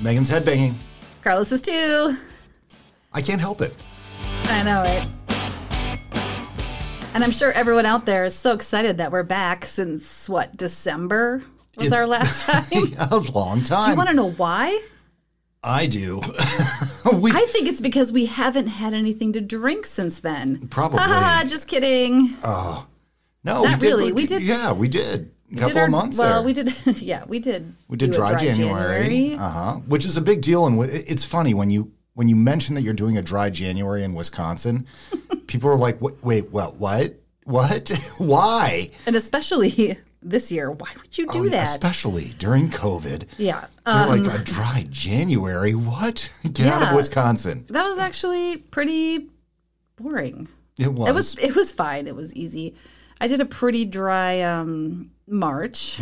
Megan's headbanging. Carlos is too. I can't help it. I know it. And I'm sure everyone out there is so excited that we're back since, December was our last time? A long time. Do you want to know why? I do. I think it's because we haven't had anything to drink since then. Probably. Just kidding. No, Not really. We did. Yeah, we did. A couple of months there. Well, we did. Yeah, we did. We did dry January. Which is a big deal. And it's funny when you mention that you're doing a dry January in Wisconsin, people are like, wait, what? Why? And especially this year, why would you do that? Especially during COVID. Yeah. They're like, a dry January? What? Get out of Wisconsin. That was actually pretty boring. It was. It was fine. It was easy. I did a pretty dry March.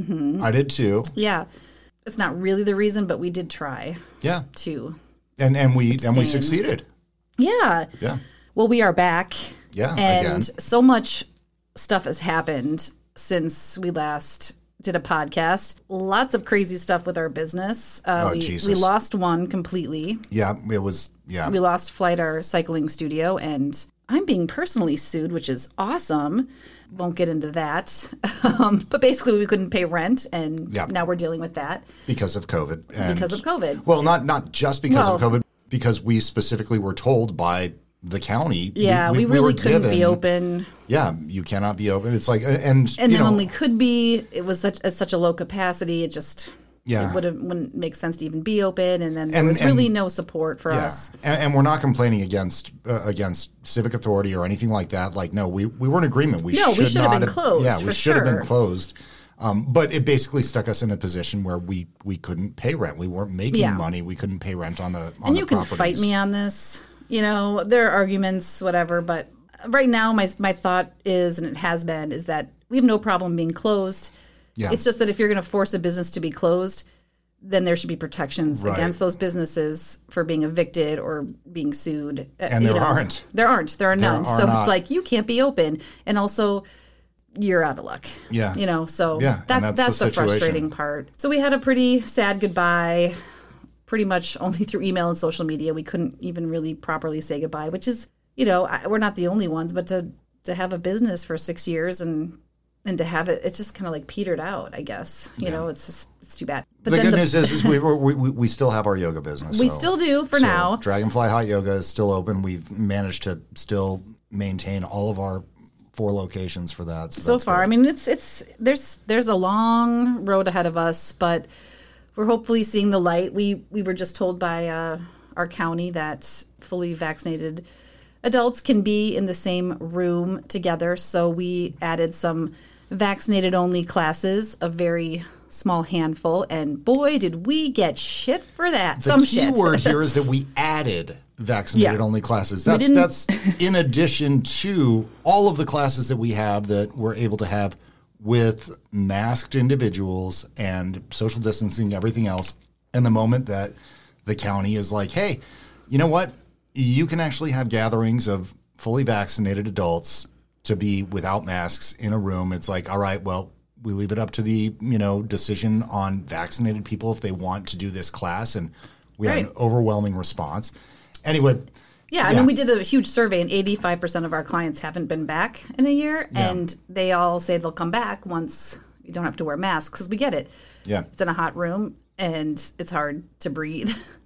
I did too. Yeah. It's not really the reason, but we did try. Yeah. To and we abstain. succeeded. Yeah. Yeah. Well, we are back. Yeah. And again. so much stuff has happened since we last did a podcast. Lots of crazy stuff with our business. Jesus. We lost one completely. Yeah, it was, yeah. We lost Flight, our cycling studio, and I'm being personally sued, which is awesome. Won't get into that. But basically, we couldn't pay rent, and now we're dealing with that. Because of COVID. Because of COVID. Well, not just because of COVID, because we specifically were told by the county. Yeah, we really couldn't be open. Yeah, you cannot be open. It's like, and then when we could be, it was such a low capacity. It just it wouldn't make sense to even be open. And then there was really no support for us. And we're not complaining against civic authority or anything like that. Like, no, we were in agreement. We should have been closed. Yeah, we should have been closed. But it basically stuck us in a position where we couldn't pay rent. We weren't making money. We couldn't pay rent on the And you can fight me on this. You know, there are arguments, whatever, but right now my thought is, and it has been, is that we have no problem being closed. Yeah. It's just that if you're going to force a business to be closed, then there should be protections against those businesses for being evicted or being sued. And there aren't. There are none. So it's like, you can't be open. And also, you're out of luck. Yeah. You know, so that's the frustrating part. So we had a pretty sad goodbye. Pretty much only through email and social media. We couldn't even really properly say goodbye, which is, you know, we're not the only ones, but to have a business for 6 years and to have it's just kind of like petered out, I guess. You know, it's too bad. But the good news is we still have our yoga business. We still do for now. Dragonfly Hot Yoga is still open. We've managed to still maintain all of our 4 locations for that. So far, good. I mean, there's a long road ahead of us, but we're hopefully seeing the light. We were just told by our county that fully vaccinated adults can be in the same room together. So we added some vaccinated-only classes, a very small handful. And boy, did we get shit for that. The key word here is that we added vaccinated-only classes. That's in addition to all of the classes that we have that we're able to have with masked individuals and social distancing, everything else. And the moment that the county is like, hey, you know what? You can actually have gatherings of fully vaccinated adults to be without masks in a room. It's like, all right, well, we leave it up to the, decision on vaccinated people if they want to do this class. And we had an overwhelming response. Anyway. Yeah, I mean, we did a huge survey, and 85% of our clients haven't been back in a year, and they all say they'll come back once you don't have to wear masks, because we get it. Yeah. It's in a hot room, and it's hard to breathe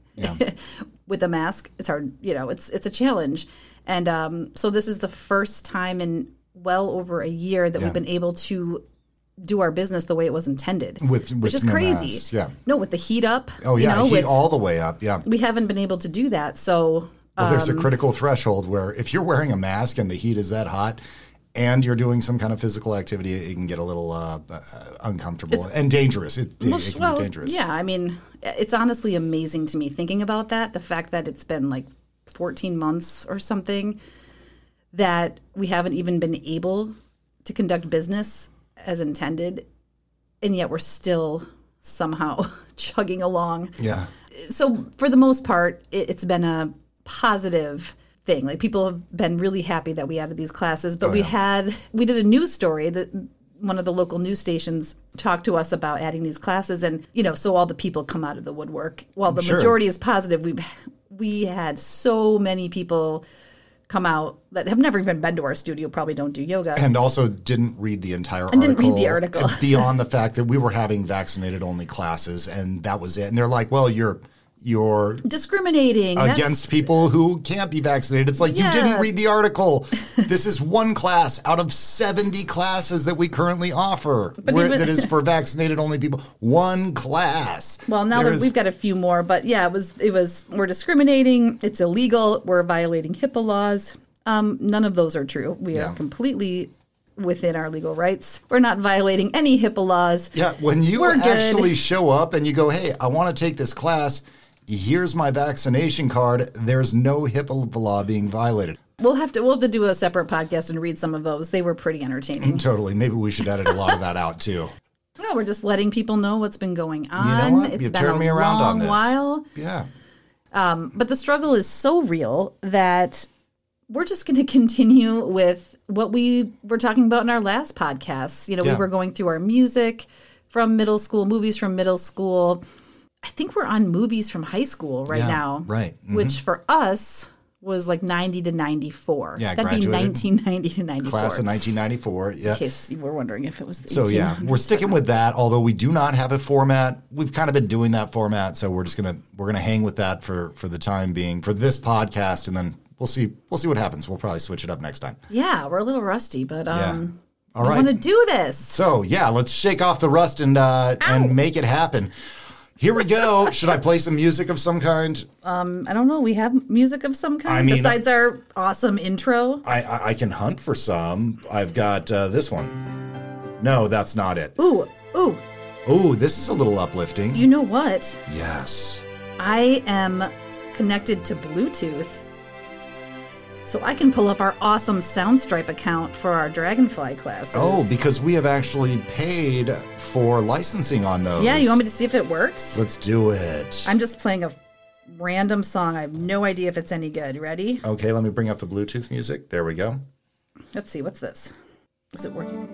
with a mask. It's hard, it's a challenge. And so this is the first time in well over a year that we've been able to do our business the way it was intended, which is no crazy. Masks. Yeah. No, with the heat up. Oh, yeah, heat all the way up, yeah. We haven't been able to do that, so... Well, there's a critical threshold where if you're wearing a mask and the heat is that hot and you're doing some kind of physical activity, it can get a little uncomfortable and dangerous. It can be dangerous. Yeah, I mean, it's honestly amazing to me thinking about that, the fact that it's been like 14 months or something that we haven't even been able to conduct business as intended, and yet we're still somehow chugging along. Yeah. So for the most part, it's been a positive thing. Like, people have been really happy that we added these classes, but we did a news story that one of the local news stations talked to us about adding these classes, and so all the people come out of the woodwork. While the majority is positive, we had so many people come out that have never even been to our studio, probably don't do yoga, and also didn't read the entire article. Didn't read the article beyond the fact that we were having vaccinated only classes, and that was it. And they're like, "Well, you're discriminating against people who can't be vaccinated." It's like, you didn't read the article. This is one class out of 70 classes that we currently offer that is for vaccinated only people. One class. Well, now we've got a few more, but it was we're discriminating. It's illegal. We're violating HIPAA laws. None of those are true. We are completely within our legal rights. We're not violating any HIPAA laws. Yeah, when you actually show up and you go, "Hey, I want to take this class. Here's my vaccination card," there's no HIPAA law being violated. We'll have to do a separate podcast and read some of those. They were pretty entertaining. Totally. Maybe we should edit a lot of that out too. No, we're just letting people know what's been going on. You know what? It's you been turned me around on this. While. Yeah. But the struggle is so real that we're just going to continue with what we were talking about in our last podcast. We were going through our music from middle school, movies from middle school. I think we're on movies from high school now. Right. Mm-hmm. Which for us was like 90 to 94. Yeah, that'd be 1990 to 94. Class of 1994, yeah. In case you were wondering if it was the So, yeah, we're sticking with that, although we do not have a format. We've kind of been doing that format, so we're gonna hang with that for the time being for this podcast, and then we'll see what happens. We'll probably switch it up next time. Yeah, we're a little rusty, but All right. I want to do this. So, yeah, let's shake off the rust and make it happen. Here we go. Should I play some music of some kind? I don't know. We have music of some kind besides our awesome intro. I can hunt for some. I've got this one. No, that's not it. Ooh. This is a little uplifting. You know what? Yes. I am connected to Bluetooth, so I can pull up our awesome Soundstripe account for our Dragonfly classes. Oh, because we have actually paid for licensing on those. Yeah, you want me to see if it works? Let's do it. I'm just playing a random song. I have no idea if it's any good. You ready? Okay, let me bring up the Bluetooth music. There we go. Let's see. What's this? Is it working?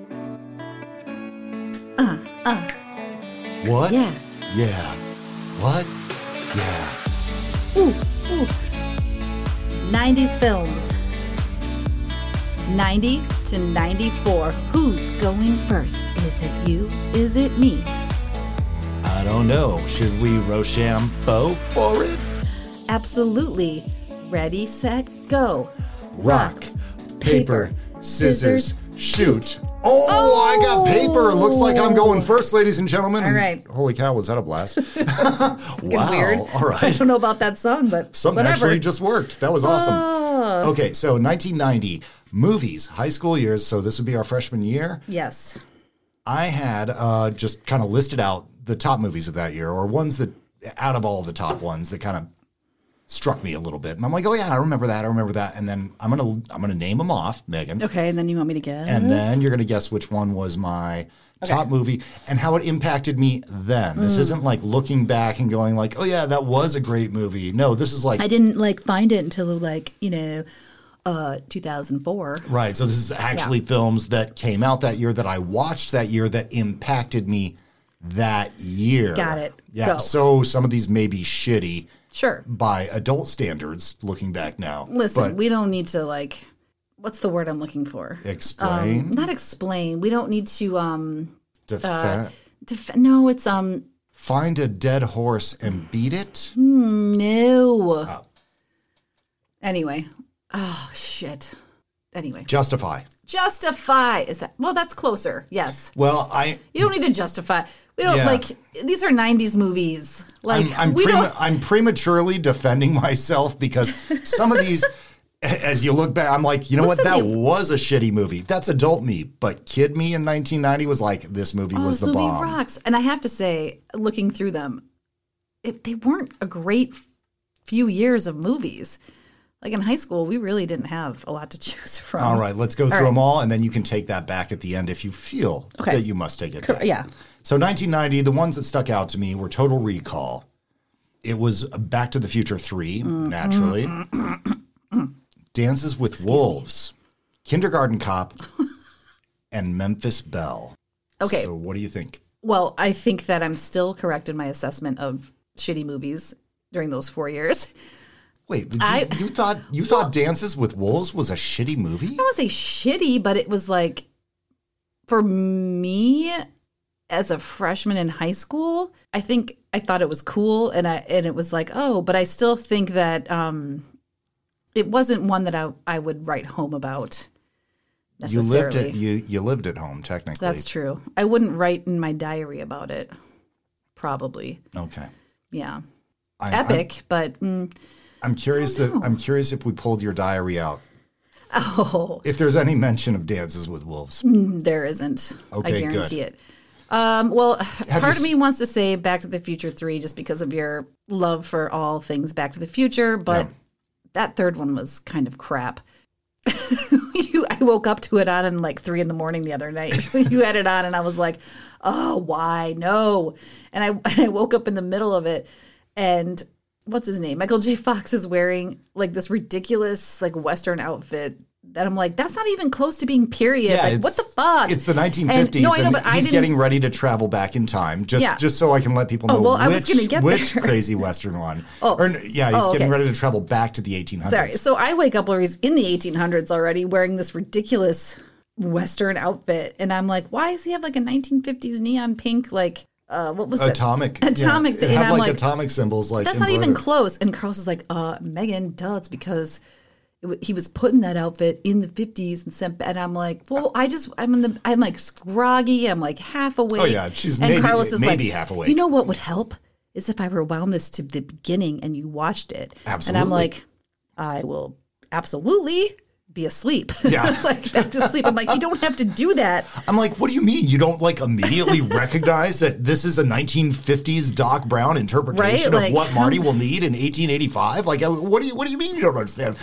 What? Yeah. Yeah. What? Yeah. Ooh. 90s films. 90 to 94. Who's going first? Is it you? Is it me? I don't know. Should we Rochambeau for it? Absolutely. Ready, set, go. Rock, paper, scissors, shoot. Oh, I got paper. Looks like I'm going first, ladies and gentlemen. All right. Holy cow, was that a blast? Wow. Weird. All right. I don't know about that song, but something whatever. Actually just worked. That was awesome. Okay, so 1990, movies, high school years. So this would be our freshman year. Yes. I had just kind of listed out the top movies of that year, or ones that, out of all the top ones, that kind of struck me a little bit. And I'm like, oh yeah, I remember that. And then I'm gonna name them off, Megan. Okay, and then you want me to guess? And then you're gonna guess which one was my top movie and how it impacted me then. This isn't like looking back and going like, oh yeah, that was a great movie. No, this is like, I didn't find it until 2004. Right. So this is actually films that came out that year, that I watched that year, that impacted me that year. Got it. Yeah. Go. So some of these may be shitty. Sure. By adult standards, looking back now. Listen, we don't need to what's the word I'm looking for? Explain? Not explain. We don't need to defend. No, it's find a dead horse and beat it? No. Oh. Anyway. Oh shit. Anyway. Justify. Is that? Well, that's closer. Yes. Well, you don't need to justify. We don't these are 90s movies. I'm prematurely defending myself because some of these, as you look back, I'm like, you know what? That was a shitty movie. That's adult me. But kid me in 1990 was like, this movie was the bomb. This movie rocks. And I have to say, looking through them, they weren't a great few years of movies. Like in high school, we really didn't have a lot to choose from. All right, let's go through them all, and then you can take that back at the end if you feel that you must take it back. Yeah. So 1990, the ones that stuck out to me were Total Recall. It was Back to the Future 3, naturally. Dances with Wolves. Kindergarten Cop. and Memphis Belle. Okay. So what do you think? Well, I think that I'm still correct in my assessment of shitty movies during those 4 years. Wait, you thought Dances with Wolves was a shitty movie? I don't say shitty, but it was like, for me as a freshman in high school, I thought it was cool, and it was like, oh, but I still think that it wasn't one that I would write home about necessarily. You lived at home, technically. That's true. I wouldn't write in my diary about it, probably. Okay. Yeah. Epic, but I'm curious if we pulled your diary out. Oh. If there's any mention of Dances with Wolves. There isn't. Okay, I guarantee good. it. Well, part of me wants to say Back to the Future 3 just because of your love for all things Back to the Future, but that third one was kind of crap. I woke up to it on like 3 a.m. the other night. You had it on and I was like, oh, why? No. And I woke up in the middle of it and what's his name? Michael J. Fox is wearing like this ridiculous like Western outfit that I'm like, that's not even close to being period. Yeah, like, what the fuck? It's the 1950s. I know, but he's getting ready to travel back in time. Just so I can let people know which crazy Western one. He's getting ready to travel back to the 1800s. Sorry. So I wake up where he's in the 1800s already wearing this ridiculous Western outfit. And I'm like, why does he have like a 1950s neon pink, like, what was Atomic. It have and I'm like atomic symbols like that's not even close. And Carlos is like, Megan, it's because he was putting that outfit in the 50s and sent, and I'm like, well, I'm like groggy. I'm like half awake. Oh yeah, she's and maybe, Carlos is maybe like, half awake. You know what would help is if I rewound this to the beginning and you watched it. Absolutely. And I'm like, I will absolutely be asleep. Yeah. Like back to sleep. I'm like, you don't have to do that. I'm like, what do you mean? You don't like immediately recognize that this is a 1950s Doc Brown interpretation of what Marty will need in 1885? Like, what do you mean you don't understand?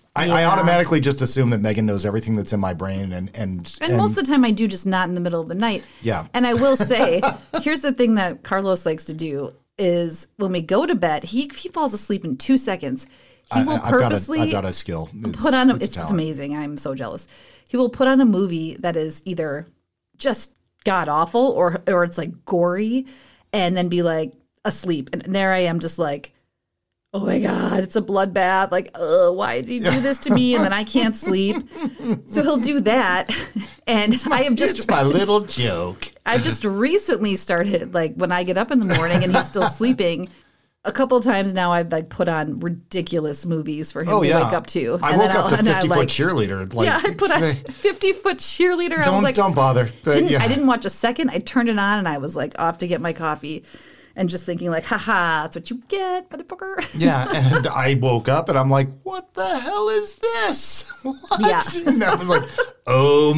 I automatically just assume that Megan knows everything that's in my brain, and most of the time I do, just not in the middle of the night. Yeah. And I will say, here's the thing that Carlos likes to do is when we go to bed, he falls asleep in 2 seconds. He will purposely I've got a skill. Put on it's amazing. I'm so jealous. He will put on a movie that is either just god awful or it's like gory, and then be like asleep. And there I am, just like, oh my God, it's a bloodbath. Like, why did you do this to me? And then I can't sleep. So he'll do that. And it's my little joke. I've just recently started, like, when I get up in the morning and he's still sleeping, a couple of times now I've like put on ridiculous movies for him to wake up to. I woke up to 50-foot cheerleader. Like, I put on 50-foot cheerleader. I was like, don't bother. I didn't watch a second. I turned it on and I was like off to get my coffee. And just thinking like, haha, that's what you get, motherfucker. Yeah, and I woke up and I'm like, what the hell is this? What? Yeah. And I was like, oh,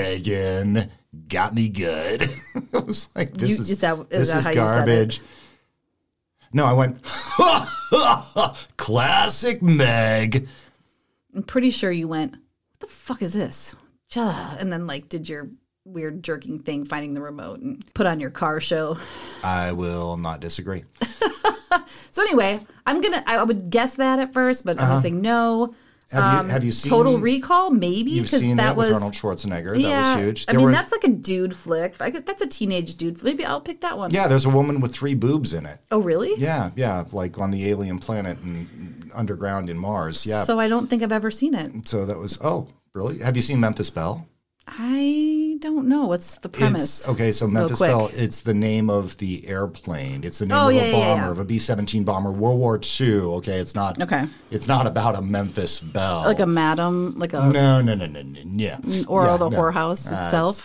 Megan, got me good. I was like, this is garbage. No, I went, classic Meg. I'm pretty sure you went, what the fuck is this? And then like did your weird jerking thing, finding the remote and put on your car show. I will not disagree. So anyway, I would guess that at first, but I'm going to say no. Have you seen Total Recall? Maybe, because that was Arnold Schwarzenegger. Yeah, that was huge. I mean, that's like a dude flick. That's a teenage dude. Maybe I'll pick that one. Yeah, there's a woman with 3 boobs in it. Oh, really? Yeah, like on the alien planet and underground in Mars. Yeah. So I don't think I've ever seen it. So that was really. Have you seen Memphis Belle? I don't know. What's the premise? So Memphis Belle, it's the name of the airplane. It's the name of a bomber, of a B-17 bomber, World War II. Okay, it's not about a Memphis Belle. Like a madam, like a... No. Or the whorehouse itself.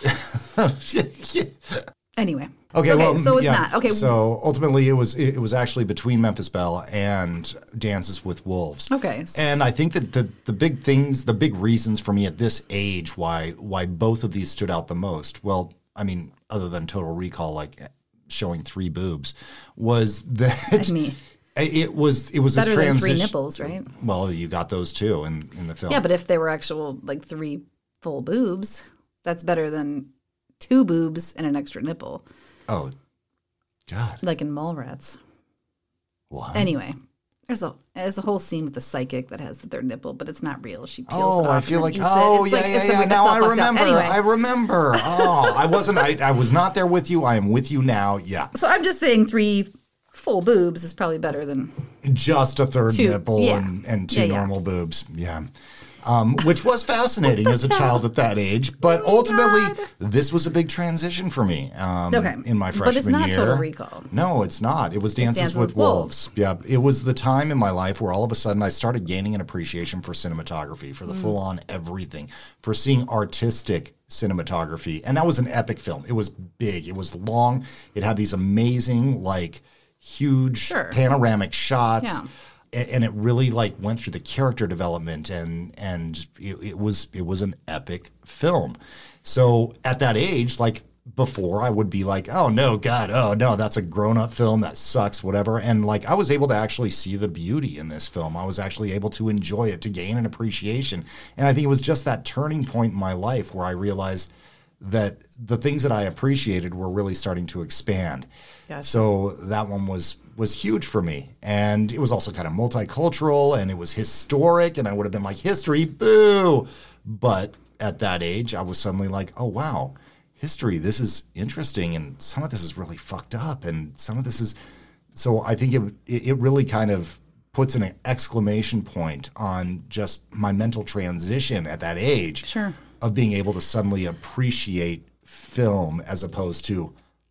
Anyway. Okay, so it's not. Okay. So ultimately it was actually between Memphis Belle and Dances with Wolves. Okay. And I think that the big reasons for me at this age why both of these stood out the most, well, I mean, other than Total Recall, like showing 3 boobs, was that it was better a transition. than 3 nipples, right? Well, you got those too in the film. Yeah, but if they were actual like 3 full boobs, that's better than 2 boobs and an extra nipple. Oh, God. Like in Mallrats. What? Anyway, There's a whole scene with the psychic that has their nipple, but it's not real. She peels it off. I feel like, yeah. Now I remember. Anyway. I remember. I was not there with you. I am with you now. Yeah. So I'm just saying 3 full boobs is probably better than just a third 2, nipple and 2 normal boobs. Yeah. Which was fascinating as a child at that age. But ultimately, this was a big transition for me in my freshman year. But it's not Total Recall. No, it's not. It was Dances with Wolves. Yeah, it was the time in my life where all of a sudden I started gaining an appreciation for cinematography, for the full-on everything, for seeing artistic cinematography. And that was an epic film. It was big. It was long. It had these amazing, huge panoramic shots. Yeah. And it really went through the character development and it was an epic film. So at that age, before I would be oh no, God, oh no, that's a grown-up film, that sucks, whatever. And I was able to actually see the beauty in this film. I was actually able to enjoy it, to gain an appreciation. And I think it was just that turning point in my life where I realized that the things that I appreciated were really starting to expand. Gotcha. So that one was huge for me. And it was also kind of multicultural and it was historic and I would have been history, boo. But at that age, I was suddenly oh, wow, history, this is interesting. And some of this is really fucked up. And some of this is, so I think it really kind of puts an exclamation point on just my mental transition at that age. Sure. Of being able to suddenly appreciate film as opposed to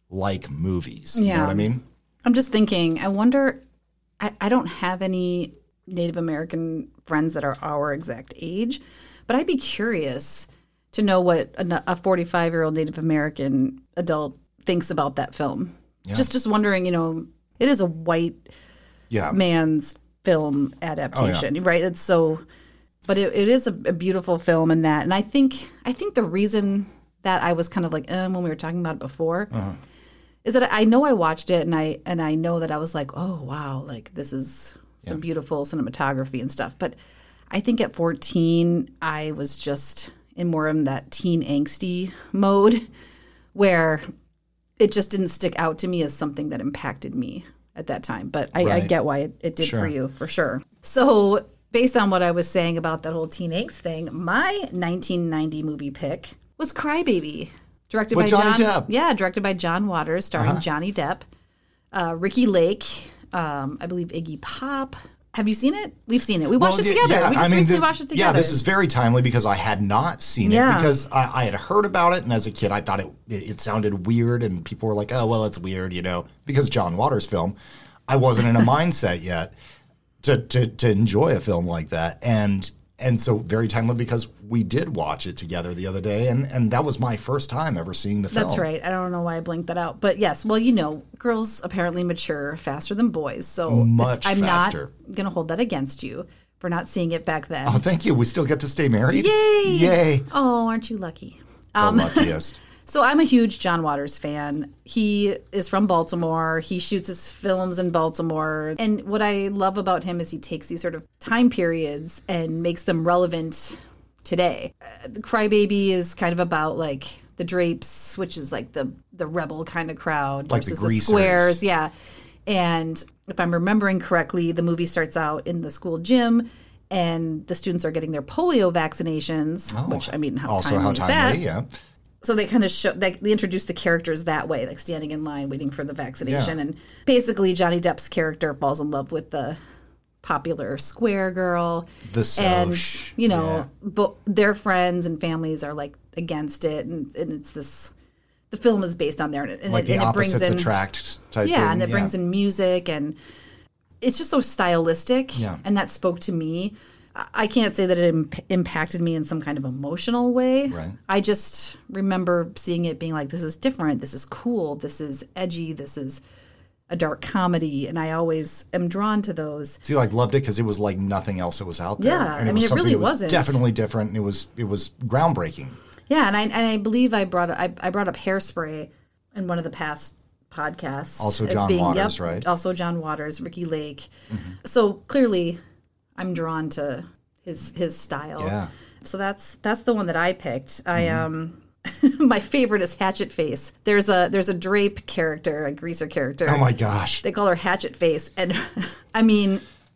movies. You know what I mean? I'm just thinking, I wonder, I don't have any Native American friends that are our exact age, but I'd be curious to know what a 45-year-old Native American adult thinks about that film. Yeah. Just wondering, it is a white man's film adaptation, right? It's so... But it is a beautiful film in that. And I think the reason that I was kind of when we were talking about it before is that I know I watched it and I know that I was oh, wow, this is some beautiful cinematography and stuff. But I think at 14, I was just in more of that teen angsty mode where it just didn't stick out to me as something that impacted me at that time. But I get why it did for you, for sure. So... based on what I was saying about that whole teen angst thing, my 1990 movie pick was Cry Baby, directed by Johnny Depp. Yeah, directed by John Waters, starring Johnny Depp, Ricky Lake, I believe Iggy Pop. Have you seen it? We've seen it. We watched it together. Yeah, we just recently watched it together. Yeah, this is very timely because I had not seen it because I had heard about it, and as a kid, I thought it sounded weird, and people were like, "Oh, well, it's weird," because John Waters' film. I wasn't in a mindset yet to enjoy a film like that, and so very timely because we did watch it together the other day, and that was my first time ever seeing the film. That's right. I don't know why I blinked that out, but yes. Well, girls apparently mature faster than boys, so I'm faster. Not going to hold that against you for not seeing it back then. Oh, thank you. We still get to stay married. Yay! Oh, aren't you lucky? The luckiest. So I'm a huge John Waters fan. He is from Baltimore. He shoots his films in Baltimore. And what I love about him is he takes these sort of time periods and makes them relevant today. The Cry Baby is kind of about the Drapes, which is the rebel kind of crowd versus the Squares. Yeah. And if I'm remembering correctly, the movie starts out in the school gym and the students are getting their polio vaccinations, which, how timely is that? Yeah. So they kind of they introduce the characters that way, standing in line waiting for the vaccination. Yeah. And basically Johnny Depp's character falls in love with the popular square girl. But their friends and families are against it. And it's this, the film is based on there. And the opposites attract type thing. And it brings in music and it's just so stylistic. Yeah. And that spoke to me. I can't say that it impacted me in some kind of emotional way. Right. I just remember seeing it being this is different, this is cool, this is edgy, this is a dark comedy, and I always am drawn to those. See, loved it because it was nothing else that was out there. Yeah, and it really wasn't. Definitely different, and it was groundbreaking. Yeah, and I believe I brought up Hairspray in one of the past podcasts. Also John Waters, right? Also John Waters, Ricky Lake. Mm-hmm. So clearly I'm drawn to his style. Yeah. So that's the one that I picked. Mm-hmm. My favorite is Hatchet Face. There's a Drape character, a greaser character. Oh my gosh. They call her Hatchet Face, and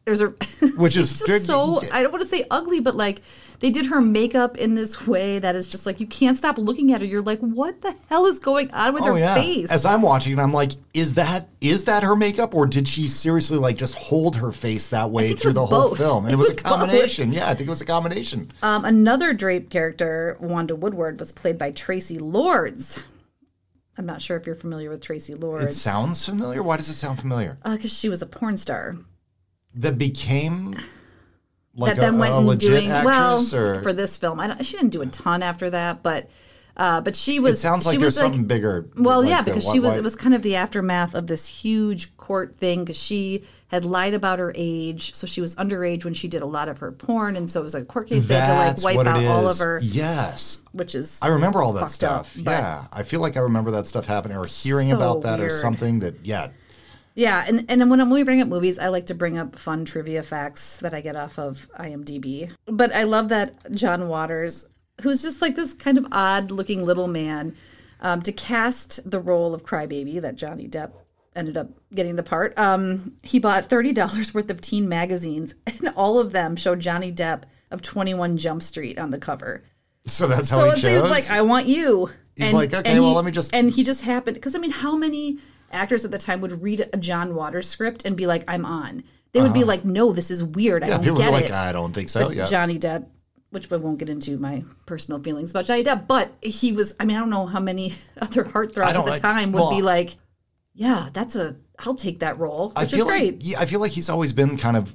There's a which is just so, I don't want to say ugly, but like they did her makeup in this way that is just like you can't stop looking at her. You're like, what the hell is going on with her face? As I'm watching, I'm like, is that her makeup, or did she seriously like just hold her face that way through the whole film? And it was a combination. Both. Yeah, I think it was a combination. Another Drape character, Wanda Woodward, was played by Tracy Lords. I'm not sure if you're familiar with Tracy Lords. It sounds familiar. Why does it sound familiar? Because she was a porn star. That became like that then went a and legit doing actress, well or? For this film. She didn't do a ton after that, but she was. It sounds like there's something bigger. Well, yeah, because it was kind of the aftermath of this huge court thing because she had lied about her age, so she was underage when she did a lot of her porn, and so it was like a court case. They had to like wipe out all of her. Yes, which is I remember all that stuff. Up, yeah, I feel like I remember that stuff happening or hearing about that weird. Or something that. Yeah, and when we bring up movies, I like to bring up fun trivia facts that I get off of IMDb. But I love that John Waters, who's just like this kind of odd-looking little man, to cast the role of Crybaby that Johnny Depp ended up getting the part. He bought $30 worth of teen magazines, and all of them showed Johnny Depp of 21 Jump Street on the cover. So that's how he chose? So he was like, I want you. He's like, okay, well, let me just... And he just happened... Because, I mean, how many actors at the time would read a John Waters script and be like, I'm on? They would be like, no, this is weird. I don't get it. People were like, I don't think so. But Johnny Depp, which I won't get into my personal feelings about Johnny Depp, but he was... I mean, I don't know how many other heartthrobs at the time would be like, yeah, I'll take that role, which is great. I feel like he's always been kind of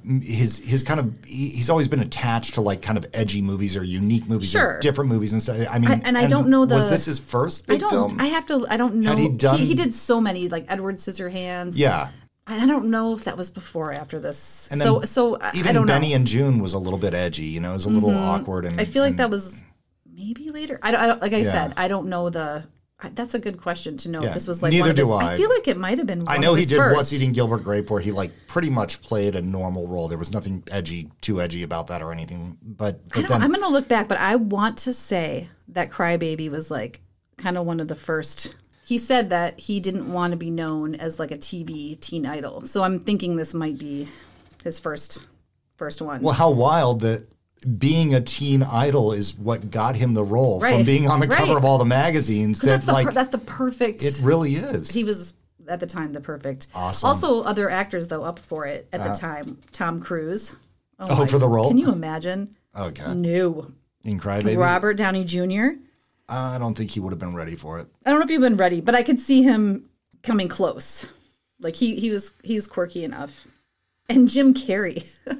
he's always been attached to like kind of edgy movies or unique movies or different movies and stuff. I mean, and I don't know was this his first big film? I don't know. Had he done? He did so many, like Edward Scissorhands. Yeah. I don't know if that was before or after this. And so even I don't Benny know. and June was a little bit edgy. It was a little awkward. And I feel like that was maybe later. I don't like I said, I don't know the. That's a good question to know if this was like neither one of his, do I. I feel like it might have been one I know of he his did first. What's Eating Gilbert Grape, where he like pretty much played a normal role. There was nothing too edgy about that or anything. But then I'm going to look back, but I want to say that Crybaby was like kind of one of the first. He said that he didn't want to be known as like a TV teen idol. So I'm thinking this might be his first one. Well, how wild that being a teen idol is what got him the role from being on the cover of all the magazines. That's the perfect. It really is. He was at the time the perfect. Awesome. Also, other actors though up for it at the time. Tom Cruise. For the role? Can you imagine? Okay. No. In Crybaby? Robert Downey Jr. I don't think he would have been ready for it. I don't know if he'd been ready, but I could see him coming close. Like he's quirky enough. And Jim Carrey.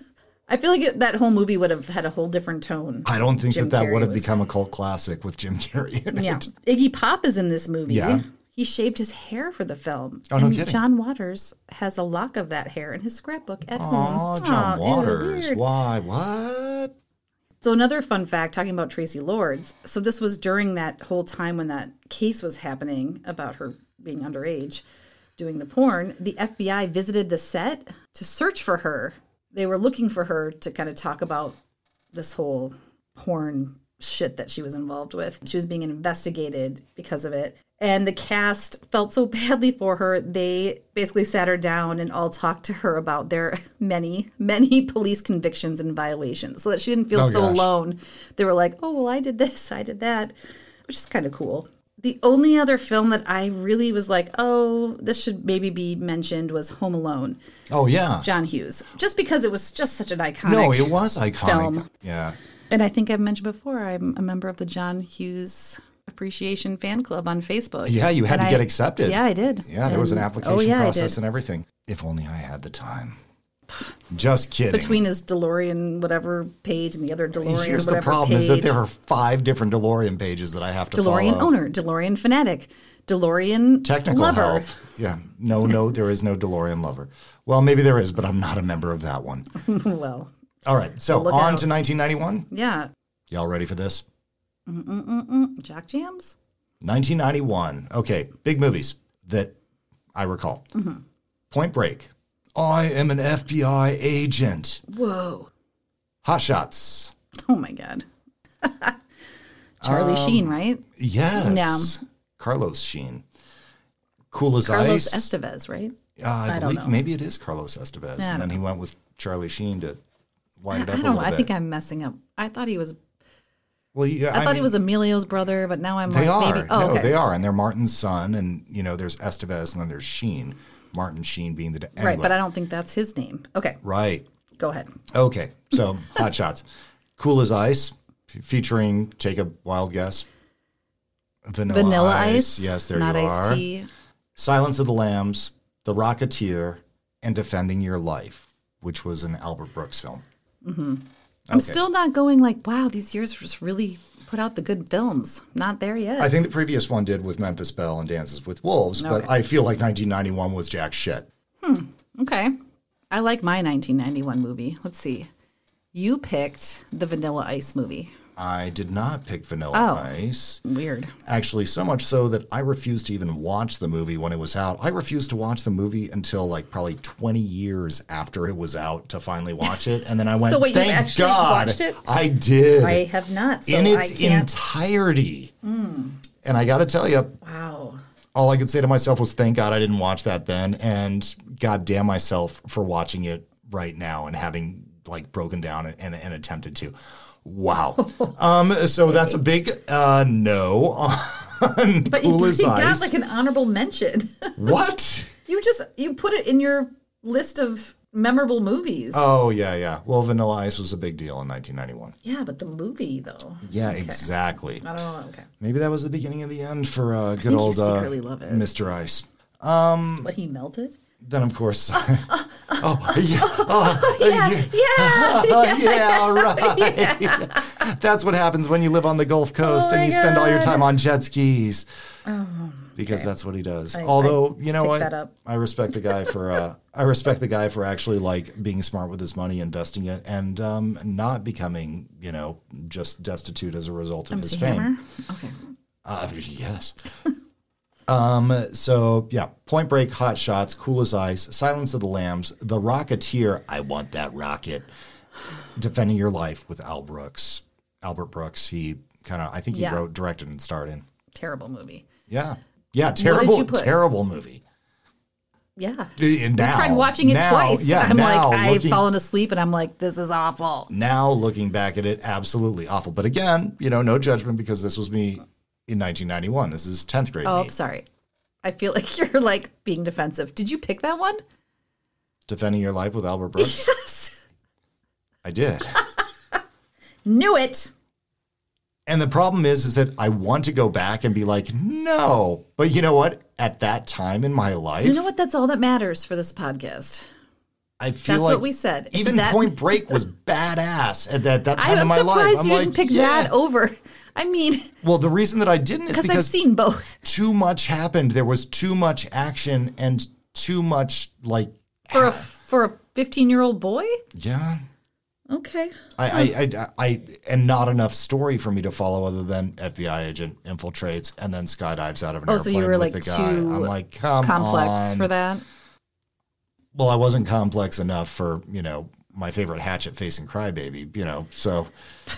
I feel like that whole movie would have had a whole different tone. I don't think that would have become a cult classic with Jim Carrey in it. Iggy Pop is in this movie. Yeah. He shaved his hair for the film. Oh, no kidding. John Waters has a lock of that hair in his scrapbook at home. Oh, John Waters. Why? What? So another fun fact, talking about Tracy Lords. So this was during that whole time when that case was happening about her being underage, doing the porn. The FBI visited the set to search for her. They were looking for her to kind of talk about this whole porn shit that she was involved with. She was being investigated because of it. And the cast felt so badly for her, they basically sat her down and all talked to her about their many, many police convictions and violations so that she didn't feel alone. They were like, oh, well, I did this, I did that, which is kind of cool. The only other film that I really was like, oh, this should maybe be mentioned was Home Alone. Oh, yeah. John Hughes. Just because it was just such an iconic No, it was iconic. Film. Yeah. And I think I've mentioned before, I'm a member of the John Hughes Appreciation Fan Club on Facebook. Yeah, you had to get accepted. Yeah, I did. Yeah, there was an application process and everything. If only I had the time. Just kidding. Between his DeLorean whatever page and the other DeLorean Here's whatever the problem page. Is that there are 5 different DeLorean pages that I have to DeLorean follow. owner, DeLorean fanatic, DeLorean technical lover. help. Yeah. No, there is no DeLorean lover. Well, maybe there is, but I'm not a member of that one. Well. All right. So on out. to 1991. Yeah. Y'all ready for this? Jock Jams? 1991. Okay. Big movies that I recall. Mm-hmm. Point Break. I am an FBI agent. Whoa. Hot Shots. Oh, my God. Charlie Sheen, right? Yes. Yeah. Carlos Sheen. Cool as Carlos Ice. Estevez, right? I believe maybe it is Carlos Estevez. And then he went with Charlie Sheen to wind it up I a don't know. little I bit. think I'm messing up. I thought he was. Well, yeah, I thought he was Emilio's brother, but now I'm They like are. maybe. Oh, no, okay. they are, and they're Martin's son, and there's Estevez, and then there's Sheen. Martin Sheen being the anyway. Right, but I don't think that's his name. Okay, Right. go ahead. Okay. So Hot Shots, Cool as Ice, featuring take a wild guess. Vanilla Ice. Yes, there not you iced are. tea. Silence of the Lambs, The Rocketeer, and Defending Your Life, which was an Albert Brooks film. I'm still not going like, wow, these years just really put out the good films. Not there yet. I think the previous one did with Memphis Belle and Dances with Wolves, but I feel like 1991 was jack shit. Okay. I like my 1991 movie. Let's see. You picked the Vanilla Ice movie. I did not pick Vanilla Ice. Weird. Actually, so much so that I refused to even watch the movie when it was out. I refused to watch the movie until like probably 20 years after it was out to finally watch it. And then I went, So wait, you thank actually God watched it? I did. I have not. So in its I can't. entirety. And I got to tell you, Wow. all I could say to myself was, thank God I didn't watch that then. And God damn myself for watching it right now and having like broken down and attempted to. Wow. So that's a big no on But Cool you as Ice. got like an honorable mention. What? You put it in your list of memorable movies. Oh, yeah. Well, Vanilla Ice was a big deal in 1991. Yeah, but the movie though. Yeah, exactly. I don't know. Okay. Maybe that was the beginning of the end for good think you old secretly love it. Mr. Ice. But he melted? Then, of course, right. That's what happens when you live on the Gulf Coast and you spend all your time on jet skis. Because that's what he does. Although, you know what? that up. I respect the guy for actually like being smart with his money, investing it, and not becoming, just destitute as a result of his fame. Okay. Yes. So yeah, Point Break, Hot Shots, Cool as Ice, Silence of the Lambs, The Rocketeer, I Want That Rocket, Defending Your Life with Albert Brooks. He I think he wrote, directed, and starred in. Terrible movie. Yeah, terrible movie. Yeah. And I tried watching it twice. Yeah, I'm like, I've fallen asleep and I'm like, this is awful. Now looking back at it, absolutely awful. But again, no judgment because this was me in 1991. This is 10th grade. Oh, me. I'm sorry. I feel like you're like being defensive. Did you pick that one? Defending Your Life with Albert Brooks? Yes. I did. Knew it. And the problem is that I want to go back and be like, no. But you know what? At that time in my life, You know what? That's all that matters for this podcast. I feel That's like what we said. Even Point Break was badass at that time in my life. I'm surprised you didn't pick that over. I mean, well, the reason that I didn't is because I've seen both. Too much happened. There was too much action and too much like For a 15-year-old boy? Yeah. Okay. I and not enough story for me to follow other than FBI agent infiltrates and then skydives out of an airplane so you were with like the guy. too I'm like, come complex on. for that? Well, I wasn't complex enough for, my favorite hatchet facing crybaby, so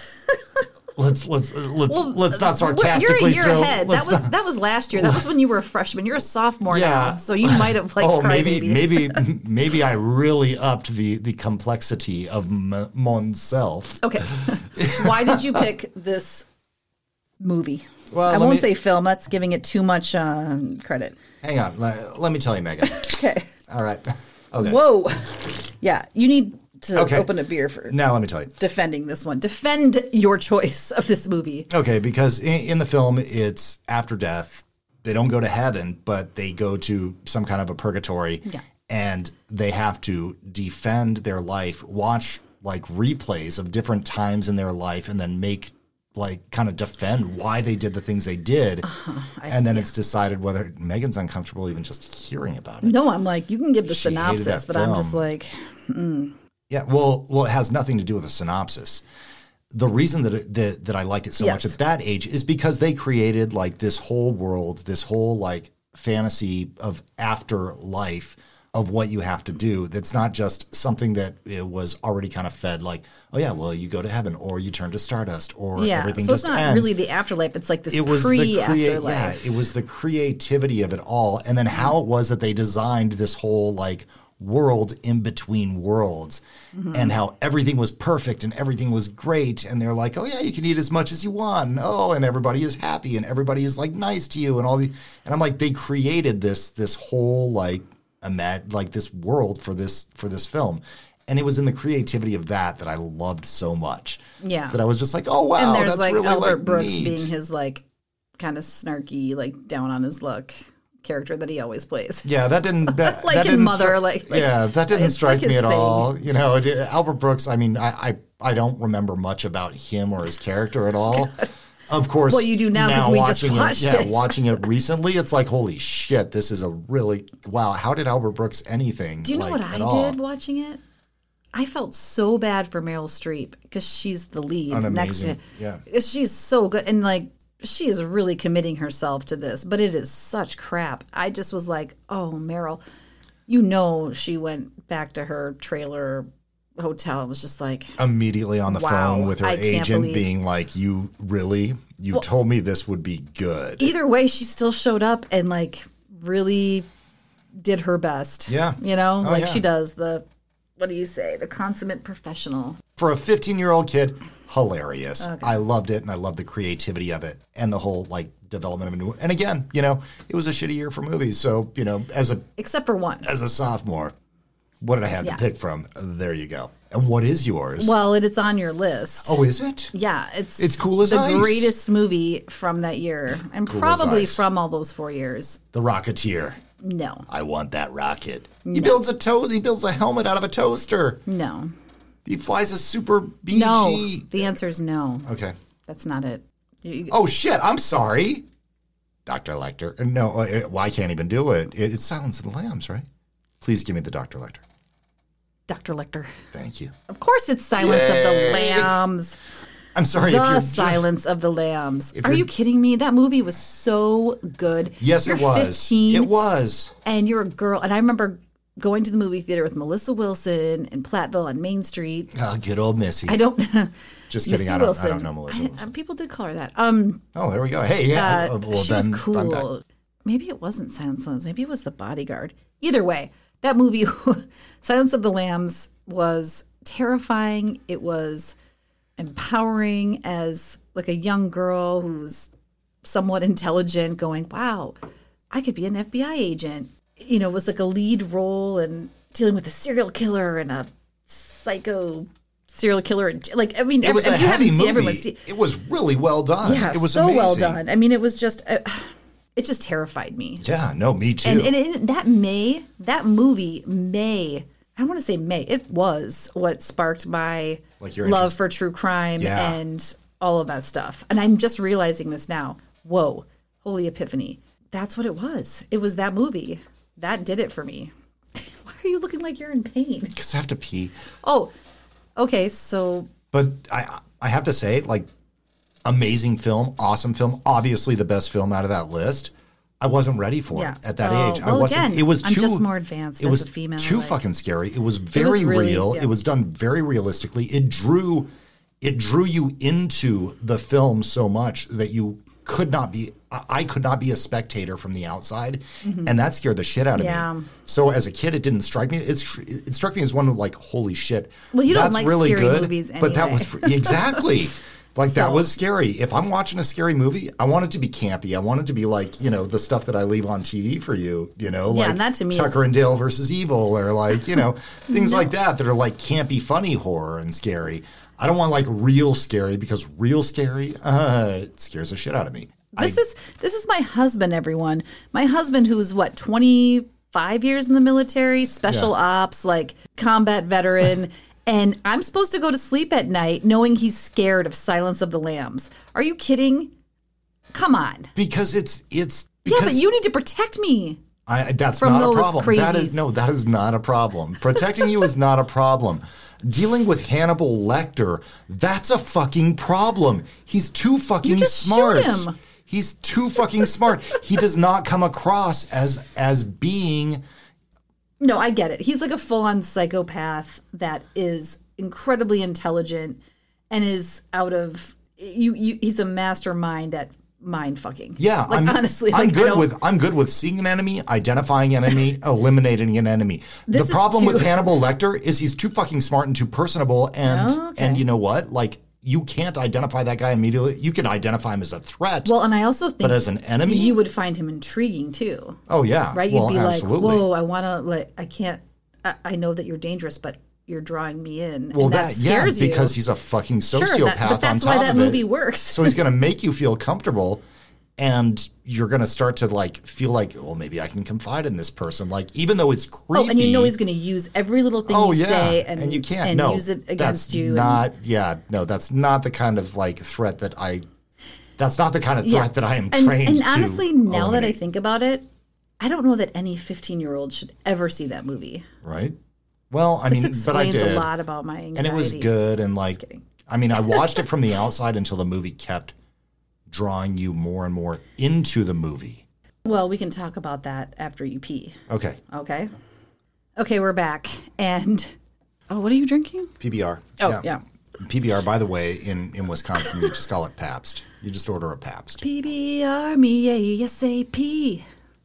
let's not sarcastically You're ahead. That was last year. That was when you were a freshman. You're a sophomore now. So you might have liked crybaby. maybe I really upped the complexity of myself. Okay. Why did you pick this movie? Well, I won't say film. That's giving it too much credit. Hang on. Let me tell you, Megan. Okay. All right. Okay. Whoa. Yeah, you need to open a beer for now. Let me tell you. Defending this one. Defend your choice of this movie. Okay, because in the film, it's after death. They don't go to heaven, but they go to some kind of a purgatory. Yeah. And they have to defend their life, watch like replays of different times in their life, and then make kind of defend why they did the things they did. And then it's decided whether Megan's uncomfortable even just hearing about it. No, I'm like, you can give the synopsis, but I'm just like, Yeah, well, it has nothing to do with the synopsis. The reason that I liked it so much at that age is because they created like this whole world, this whole like fantasy of afterlife of what you have to do. That's not just something that it was already kind of fed like, oh yeah, well, you go to heaven or you turn to stardust or everything so just it's not ends. really the afterlife. It's like this It was pre-afterlife. Yeah, it was the creativity of it all. And then how it was that they designed this whole like world in between worlds and how everything was perfect and everything was great. And they're like, oh yeah, you can eat as much as you want. And, and everybody is happy and everybody is like nice to you and and I'm like, they created this whole like this world for this film. And it was in the creativity of that I loved so much. Yeah. That I was just like, oh wow, and there's that's like really Albert like Brooks neat. being his like kind of snarky, like down on his luck character that he always plays. Yeah, that didn't that like that in didn't Mother, that didn't strike like me his at thing. all. You know, Albert Brooks. I mean, I don't remember much about him or his character at all. Of course. Well, you do now because we just watched it. Yeah, watching it recently, it's like, holy shit, this is a really wow. How did Albert Brooks anything? Do you know what I did watching it? I felt so bad for Meryl Streep because she's the lead next to. Yeah. She's so good and like. She is really committing herself to this, but it is such crap. I just was like, oh, Meryl, she went back to her trailer hotel. It was just like. Immediately on the phone with her agent being like, you told me this would be good. Either way, she still showed up and like really did her best. Yeah. She does what do you say? The consummate professional. For a 15-year-old kid, hilarious. Okay. I loved it, and I loved the creativity of it, and the whole like development of a new. And again, it was a shitty year for movies. So except for one, as a sophomore, what did I have to pick from? There you go. And what is yours? Well, it's on your list. Oh, is it? Yeah, it's Cool as Ice. The greatest movie from that year, and cool probably from all those 4 years. The Rocketeer. No. I want that rocket. No. He builds a helmet out of a toaster. No. He flies a super BG. No. The answer is no. Okay. That's not it. Oh, shit. I'm sorry. Dr. Lecter. No, I can't even do it. It's Silence of the Lambs, right? Please give me the Dr. Lecter. Dr. Lecter. Thank you. Of course it's Silence of the Lambs. I'm sorry. The Silence of the Lambs. Are you kidding me? That movie was so good. Yes, it was. 15, it was. And you're a girl. And I remember going to the movie theater with Melissa Wilson in Platteville on Main Street. Oh, good old Missy. I don't. Just kidding. I don't know Melissa Wilson. People did call her that. Oh, there we go. Hey, yeah. She was cool. Maybe it wasn't Silence of the Lambs. Maybe it was The Bodyguard. Either way, that movie, Silence of the Lambs, was terrifying. It was empowering as like a young girl who's somewhat intelligent going, wow, I could be an FBI agent. It was like a lead role and dealing with a serial killer and a psycho serial killer. Like, I mean, it was a heavy movie. It was really well done. Yeah, it was so amazing. Well done. I mean, it was just, it just terrified me. Yeah, no, me too. And that movie may, I don't want to say may, it was what sparked my love for true crime and all of that stuff. And I'm just realizing this now. Whoa, holy epiphany. That's what it was. It was that movie. That did it for me. Why are you looking like you're in pain? Because I have to pee. Oh, okay, so. But I have to say, like, amazing film, awesome film, obviously the best film out of that list. I wasn't ready for it at that age. Well, I wasn't. Again, it was I'm too. just more advanced as a female. It was too fucking scary. It was very real. Yeah. It was done very realistically. It drew you into the film so much that you could not be. I could not be a spectator from the outside, and that scared the shit out of me. So as a kid, it didn't strike me. It struck me as one of like, holy shit. Well, you that's don't like really scary good, movies anyway. but that was exactly. Like, that was scary. If I'm watching a scary movie, I want it to be campy. I want it to be like, the stuff that I leave on TV for you, like and that to me Tucker and Dale versus Evil, or like, things like that are like campy, funny horror and scary. I don't want like real scary, because real scary, it scares the shit out of me. This is my husband, everyone. My husband, who's 25 years in the military, special ops, like combat veteran. And I'm supposed to go to sleep at night knowing he's scared of Silence of the Lambs. Are you kidding? Come on. Because it's because yeah, but you need to protect me. That's from not those a problem. Crazies. That is not a problem. Protecting you is not a problem. Dealing with Hannibal Lecter, that's a fucking problem. He's too fucking smart. Shoot him. He's too fucking smart. He does not come across as being. No, I get it. He's like a full-on psychopath that is incredibly intelligent and is out of he's a mastermind at mind fucking. Yeah, honestly, I'm good with seeing an enemy, identifying an enemy, eliminating an enemy. The problem with Hannibal Lecter is he's too fucking smart and too personable, and you know what? Like, you can't identify that guy immediately. You can identify him as a threat. Well, and I also think, but as an enemy, you would find him intriguing too. Oh yeah, right. You'd be absolutely. like, whoa, I want to. Like, I can't. I know that you're dangerous, but you're drawing me in. Well, and that scares you. Because he's a fucking sociopath. Sure, but that's on top why that of movie it. Works. So he's going to make you feel comfortable, and you're going to start to like feel like, well, maybe I can confide in this person. Like, even though it's creepy. Oh, and you know he's going to use every little thing you say, and you can't use it against you. That's not the kind of like threat that I. That's not the kind of threat that I am trained to. And honestly, now eliminate. that I think about it, I don't know that any 15-year-old should ever see that movie. Right. Well, I this mean, but I did. explains a lot about my anxiety. And it was good. And like, I mean, I watched it from the outside until the movie kept drawing you more and more into the movie. Well, we can talk about that after you pee. Okay. Okay, we're back. And, what are you drinking? PBR. Oh, yeah. PBR, by the way, in Wisconsin, you just call it Pabst. You just order a Pabst. PBR, me ASAP.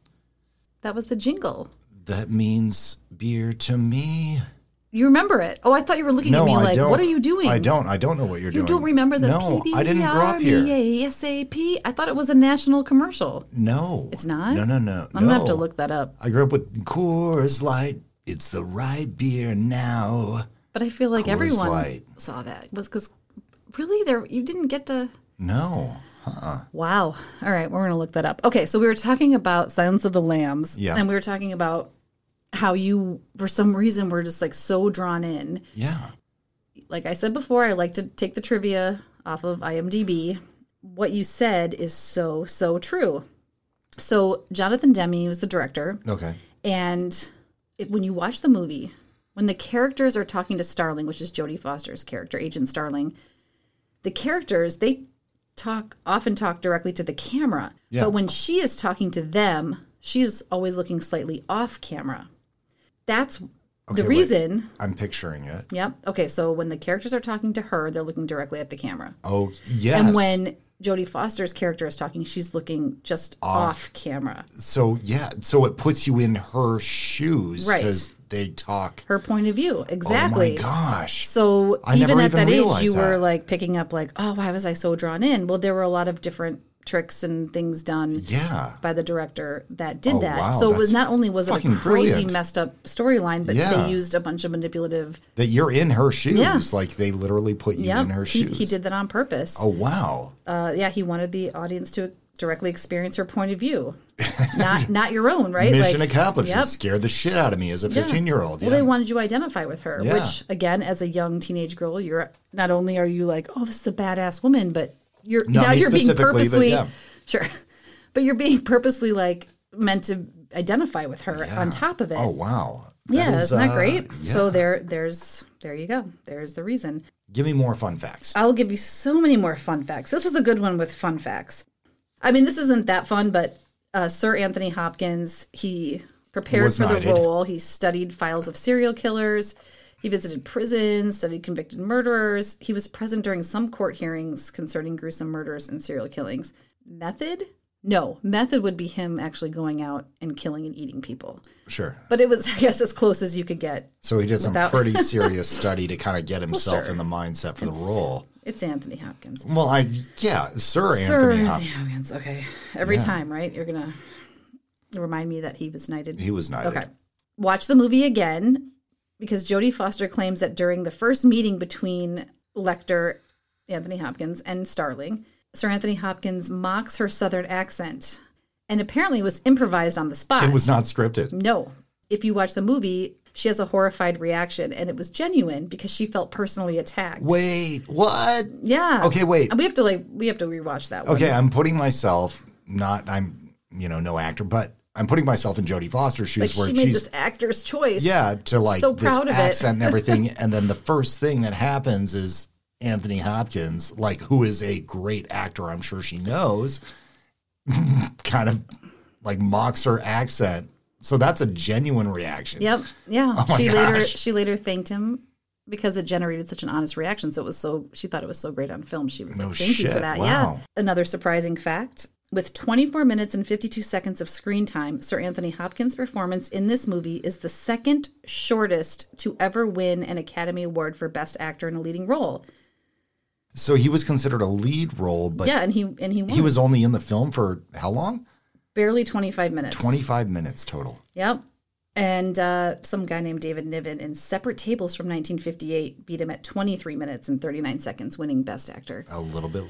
That was the jingle. That means beer to me. You remember it? Oh, I thought you were looking at me like, what are you doing? I don't know what you're doing. You don't remember the PBR, I didn't grow up here. ASAP? I thought it was a national commercial. No. It's not? No. I'm going to have to look that up. I grew up with Coors Light. It's the right beer now. But I feel like Coors everyone Light. saw that. Was because really you didn't get the... No. Wow. All right, we're going to look that up. Okay, so we were talking about Silence of the Lambs. Yeah. And we were talking about how you, for some reason, were just like so drawn in. Yeah. Like I said before, I like to take the trivia off of IMDb. What you said is so, so true. So Jonathan Demme was the director. Okay. And when you watch the movie, when the characters are talking to Starling, which is Jodie Foster's character, Agent Starling, the characters, they often talk directly to the camera. Yeah. But when she is talking to them, she is always looking slightly off camera. That's the reason. Wait. I'm picturing it. Yep. Okay, so when the characters are talking to her, they're looking directly at the camera. Oh, yes. And when Jodie Foster's character is talking, she's looking just off camera. So, so it puts you in her shoes. Right. Because they talk. Her point of view. Exactly. Oh, my gosh. So I even never at that age, you that. were like picking up like, oh, why was I so drawn in? Well, there were a lot of different tricks and things done by the director that did that. Wow, so it was not only was it a crazy brilliant. messed up storyline, but they used a bunch of manipulative. That you're in her shoes. Yeah. Like they literally put you in her shoes. He did that on purpose. Oh, wow. He wanted the audience to directly experience her point of view, not your own, right? Mission accomplished. It scared the shit out of me as a 15-year-old. Well, they wanted you to identify with her, which again, as a young teenage girl, you're not only are you like, oh, this is a badass woman, but you're being purposely sure, but you're being purposely like meant to identify with her on top of it. Oh, wow. Isn't that great? Yeah. So there you go. There's the reason. Give me more fun facts. I'll give you so many more fun facts. This was a good one with fun facts. I mean, this isn't that fun, but Sir Anthony Hopkins, he prepared for the role. He studied files of serial killers. He visited prisons, studied convicted murderers. He was present during some court hearings concerning gruesome murders and serial killings. Method? No, method would be him actually going out and killing and eating people. Sure. But it was, I guess, as close as you could get. So he did some pretty serious study to kind of get himself in the mindset for the role. It's Anthony Hopkins. Well, Sir Anthony Hopkins. Okay. Every time, right? You're going to remind me that he was knighted. He was knighted. Okay. Watch the movie again, because Jodie Foster claims that during the first meeting between Lecter, Anthony Hopkins, and Starling, Sir Anthony Hopkins mocks her Southern accent, and apparently was improvised on the spot. It was not scripted. No. If you watch the movie, she has a horrified reaction, and it was genuine because she felt personally attacked. Wait, what? Yeah. Okay, wait. We have to rewatch that one. Okay, I'm putting myself, I'm no actor, but I'm putting myself in Jodie Foster's shoes, where she made this actor's choice. Yeah, to like so this proud of accent and everything, and then the first thing that happens is Anthony Hopkins, like, who is a great actor, I'm sure she knows, kind of like mocks her accent. So that's a genuine reaction. Yep. Yeah. Oh my gosh. She later thanked him because it generated such an honest reaction. So she thought it was so great on film. She was like, thank you for that. Wow. Yeah. Another surprising fact. With 24 minutes and 52 seconds of screen time, Sir Anthony Hopkins' performance in this movie is the second shortest to ever win an Academy Award for Best Actor in a Leading Role. So he was considered a lead role, but yeah, and he won. He was only in the film for how long? Barely 25 minutes. 25 minutes total. Yep. And some guy named David Niven in Separate Tables from 1958 beat him at 23 minutes and 39 seconds, winning Best Actor. A little bit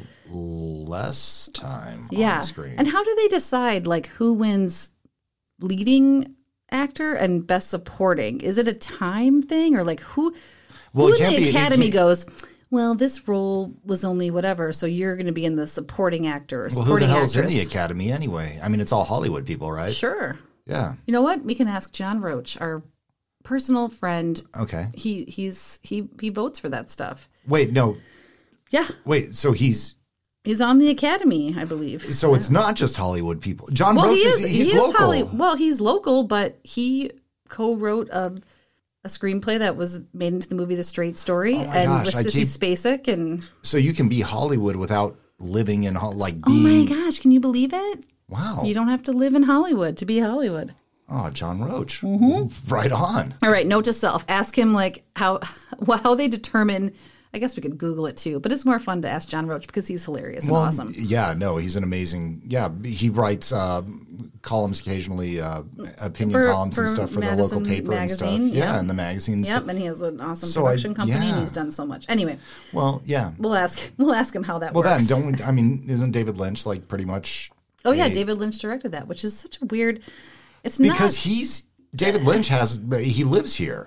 less time on screen. And how do they decide like who wins leading actor and best supporting? Is it a time thing or like who in the Academy goes, well, this role was only whatever, so you're going to be in the supporting actor or supporting actress. Well, who the hell's in the Academy anyway? I mean, it's all Hollywood people, right? Sure. Yeah. You know what? We can ask John Roach, our personal friend. Okay. He votes for that stuff. Wait, no. Yeah. Wait, so he's on the Academy, I believe. So it's not just Hollywood people. John Roach he's local. He's local, but he co-wrote a screenplay that was made into the movie The Straight Story with Sissy Spacek. And so you can be Hollywood without living in being. Oh my gosh, can you believe it? Wow. You don't have to live in Hollywood to be Hollywood. Oh, John Roach. Mm-hmm. Right on. All right, note to self. Ask him like how they determine. I guess we could Google it too, but it's more fun to ask John Roach because he's hilarious and awesome. Yeah, no, he's an amazing. Yeah, he writes columns occasionally, opinion columns and stuff for Madison the local paper magazine, and stuff. Yeah, and the magazines. Yep, and he has an awesome production company, and he's done so much. Anyway. Well, yeah. We'll ask him how that works. Well, then isn't David Lynch like pretty much? Oh yeah, David Lynch directed that, which is such a weird. It's because David Lynch he lives here.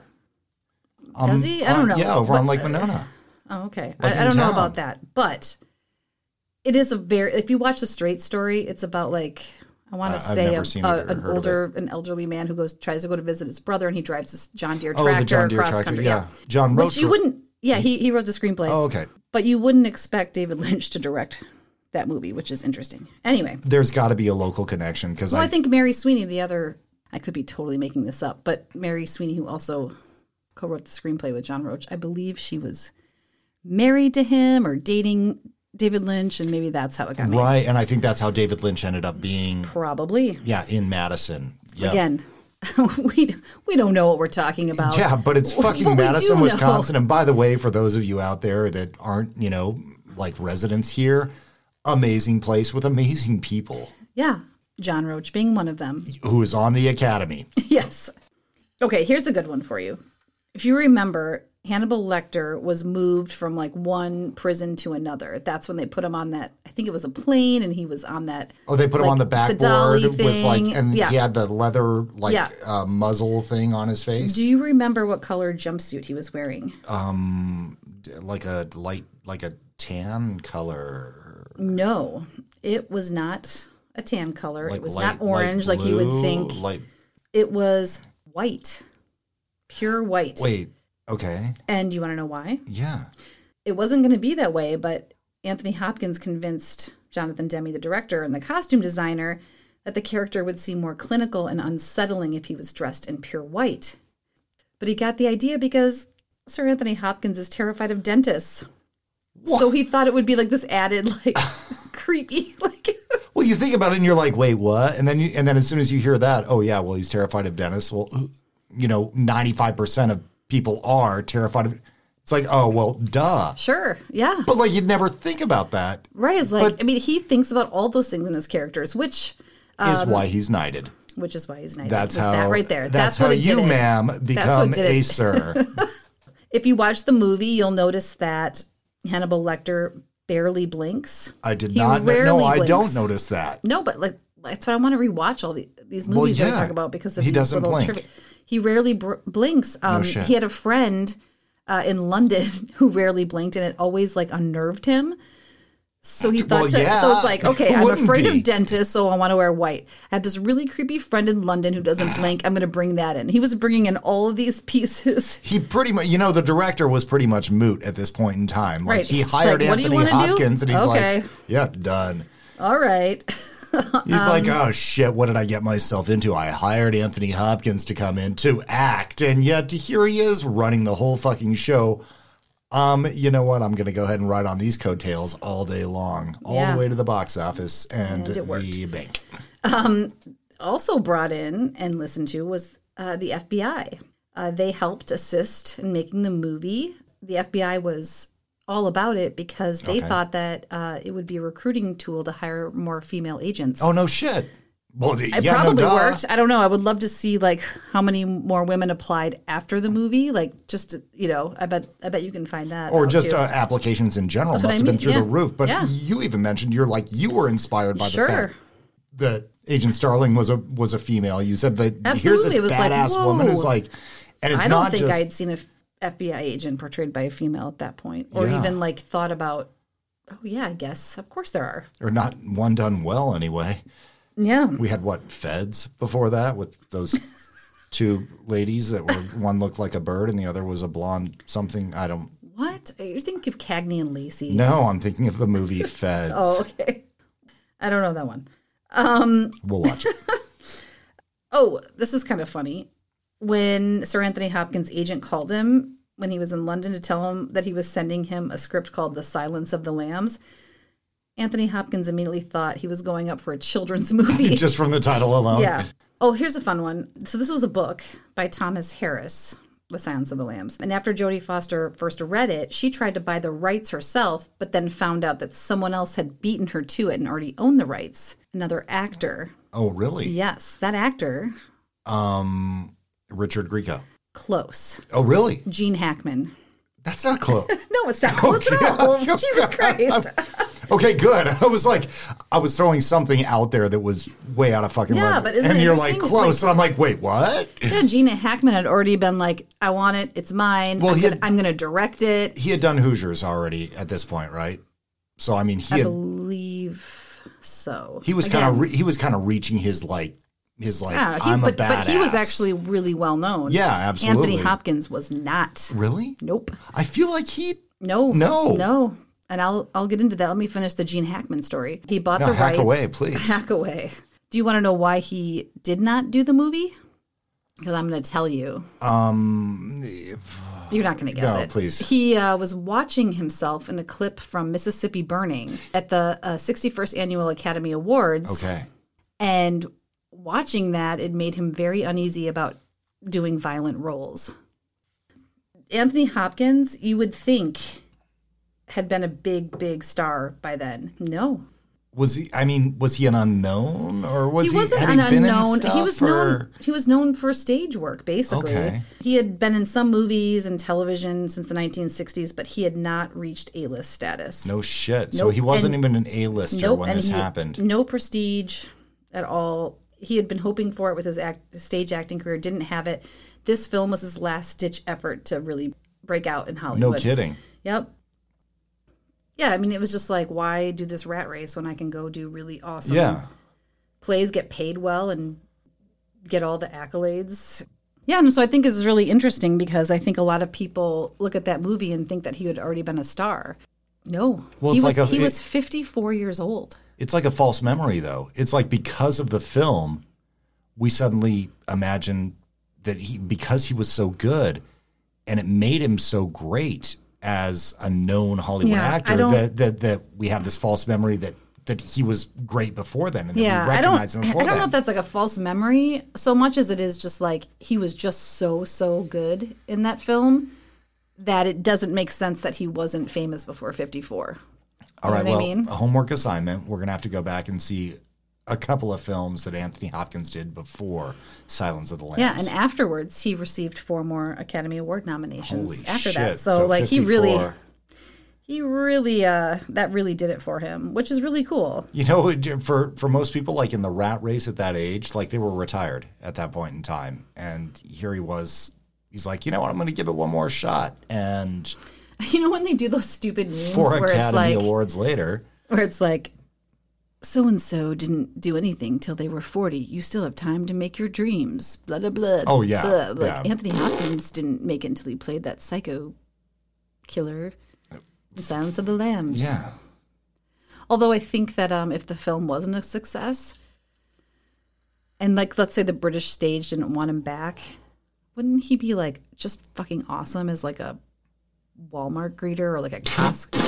Does he? I don't know. Yeah, over on Lake Monona. Oh, okay. I don't know about that, but it is if you watch The Straight Story, it's about like, I want to say an elderly man who tries to go to visit his brother, and he drives this John Deere tractor across country. Yeah. John Roach. Which you wouldn't, he wrote the screenplay. Oh, okay. But you wouldn't expect David Lynch to direct that movie, which is interesting. Anyway. There's got to be a local connection because I think Mary Sweeney, I could be totally making this up, but Mary Sweeney, who also co-wrote the screenplay with John Roach, I believe she was married to him or dating David Lynch, and maybe that's how it got made. Right, and I think that's how David Lynch ended up being. Probably. Yeah, in Madison. Yep. Again, we don't know what we're talking about. Yeah, but it's fucking Madison, Wisconsin. And by the way, for those of you out there that aren't, like residents here, amazing place with amazing people. Yeah, John Roach being one of them. Who is on the Academy. Yes. Okay, here's a good one for you. If you remember, Hannibal Lecter was moved from like one prison to another. That's when they put him on that. I think it was a plane, and he was on that. Oh, they put him on the backboard with he had the leather muzzle thing on his face. Do you remember what color jumpsuit he was wearing? Like a tan color. No, it was not a tan color. It was not orange like you would think. It was white, pure white. Wait. Okay. And you want to know why? Yeah. It wasn't going to be that way, but Anthony Hopkins convinced Jonathan Demme, the director and the costume designer, that the character would seem more clinical and unsettling if he was dressed in pure white. But he got the idea because Sir Anthony Hopkins is terrified of dentists. What? So he thought it would be like this added, creepy, Well, you think about it and you're like, wait, what? And then as soon as you hear that, oh yeah, well, he's terrified of dentists. Well, 95% of people are terrified of it. It's like, oh, well, duh. Sure, yeah. But you'd never think about that. Right, he thinks about all those things in his characters, which is why he's knighted. Which is why he's knighted. That's that right there. That's how you, ma'am, become a sir. If you watch the movie, you'll notice that Hannibal Lecter barely blinks. I did not. No, I don't notice that. No, but that's why I want to rewatch all these movies that I talk about because of he doesn't blink. Trivia. He rarely blinks. No shit. He had a friend in London who rarely blinked, and it always unnerved him. So he thought, so it's like, okay, I'm afraid of dentists, so I want to wear white. I have this really creepy friend in London who doesn't blink. I'm going to bring that in. He was bringing in all of these pieces. He pretty much, the director was pretty much moot at this point in time. Right. He hired Anthony Hopkins, and he's okay. like, yeah, done. All right. He's like, oh shit, what did I get myself into? I hired Anthony Hopkins to come in to act, and yet here he is running the whole fucking show. You know what? I'm going to go ahead and ride on these coattails all day long, all the way to the box office and the bank. Also brought in and listened to was the FBI. They helped assist in making the movie. The FBI was all about it because they thought that it would be a recruiting tool to hire more female agents. Oh, no shit. Well, it probably worked. I don't know. I would love to see like how many more women applied after the movie. Like just, I bet you can find that. Or just applications in general must have been through the roof. But you even mentioned you were inspired by the fact that Agent Starling was a female. You said that here's this badass woman who's like, and it's not just. I don't think I'd seen an FBI agent portrayed by a female at that point, or even like thought about. Oh yeah, I guess of course there are. Or not one done well anyway. Yeah. We had Feds before that with those two ladies that were one looked like a bird and the other was a blonde something. I don't. What? You're thinking of Cagney and Lacey? No, I'm thinking of the movie Feds. Oh, okay. I don't know that one. We'll watch it. Oh, this is kind of funny. When Sir Anthony Hopkins' agent called him when he was in London to tell him that he was sending him a script called The Silence of the Lambs, Anthony Hopkins immediately thought he was going up for a children's movie. Just from the title alone. Yeah. Oh, here's a fun one. So this was a book by Thomas Harris, The Silence of the Lambs. And after Jodie Foster first read it, she tried to buy the rights herself, but then found out that someone else had beaten her to it and already owned the rights. Another actor. Oh, really? Yes. That actor. Richard Grieco. Close. Oh, really? Gene Hackman. That's not close. No, it's not close at all. Jesus Christ. Okay, good. I was throwing something out there that was way out of fucking line. But isn't and it you're like close, and I'm like, wait, what? Yeah, Gene Hackman had already been like, I want it, it's mine. Well, I'm going to direct it. He had done Hoosiers already at this point, right? So I mean, I believe so. He was kind of reaching his I'm a badass. But he was actually really well known. Yeah, absolutely. Anthony Hopkins was not. Really? Nope. I feel like he. No. And I'll get into that. Let me finish the Gene Hackman story. He bought the rights. Hack away, please. Hack away. Do you want to know why he did not do the movie? Because I'm going to tell you. You're not going to guess it. No, please. He was watching himself in a clip from Mississippi Burning at the 61st Annual Academy Awards. Okay. And watching that, it made him very uneasy about doing violent roles. Anthony Hopkins, you would think, had been a big star by then. No. Was he an unknown, or was he wasn't had an he been unknown? In stuff, He was known for stage work, basically. Okay. He had been in some movies and television since the 1960s, but he had not reached A-list status. No shit. Nope. So he wasn't even an A-lister when this happened. No prestige at all. He had been hoping for it with his stage acting career, didn't have it. This film was his last-ditch effort to really break out in Hollywood. No kidding. Yep. Yeah, I mean, it was just like, why do this rat race when I can go do really awesome plays, get paid well, and get all the accolades? Yeah, and so I think it's really interesting because I think a lot of people look at that movie and think that he had already been a star. No. Well, he was 54 years old. It's like a false memory, though. It's like because of the film, we suddenly imagine that because he was so good and it made him so great as a known Hollywood actor that we have this false memory that he was great before then and that we recognize him before then. I don't know if that's like a false memory so much as it is just like he was just so good in that film that it doesn't make sense that he wasn't famous before 54. All right, well, a homework assignment. We're going to have to go back and see a couple of films that Anthony Hopkins did before Silence of the Lambs. Yeah, and afterwards he received 4 more Academy Award nominations after shit. that. So like 54. he really that really did it for him, which is really cool. You know, for most people, like in the rat race at that age, like they were retired at that point in time. And here he was, he's like, you know what, I'm going to give it one more shot. And you know when they do those stupid memes 4 where Academy it's like, Awards later. Where it's like, so-and-so didn't do anything till they were 40. You still have time to make your dreams. Blah, blah, blah. Oh, yeah. Blah. Like Anthony Hopkins didn't make it until he played that psycho killer in Silence of the Lambs. Yeah. Although I think that if the film wasn't a success, and like let's say the British stage didn't want him back, wouldn't he be like just fucking awesome as like a Walmart greeter or like a Costco?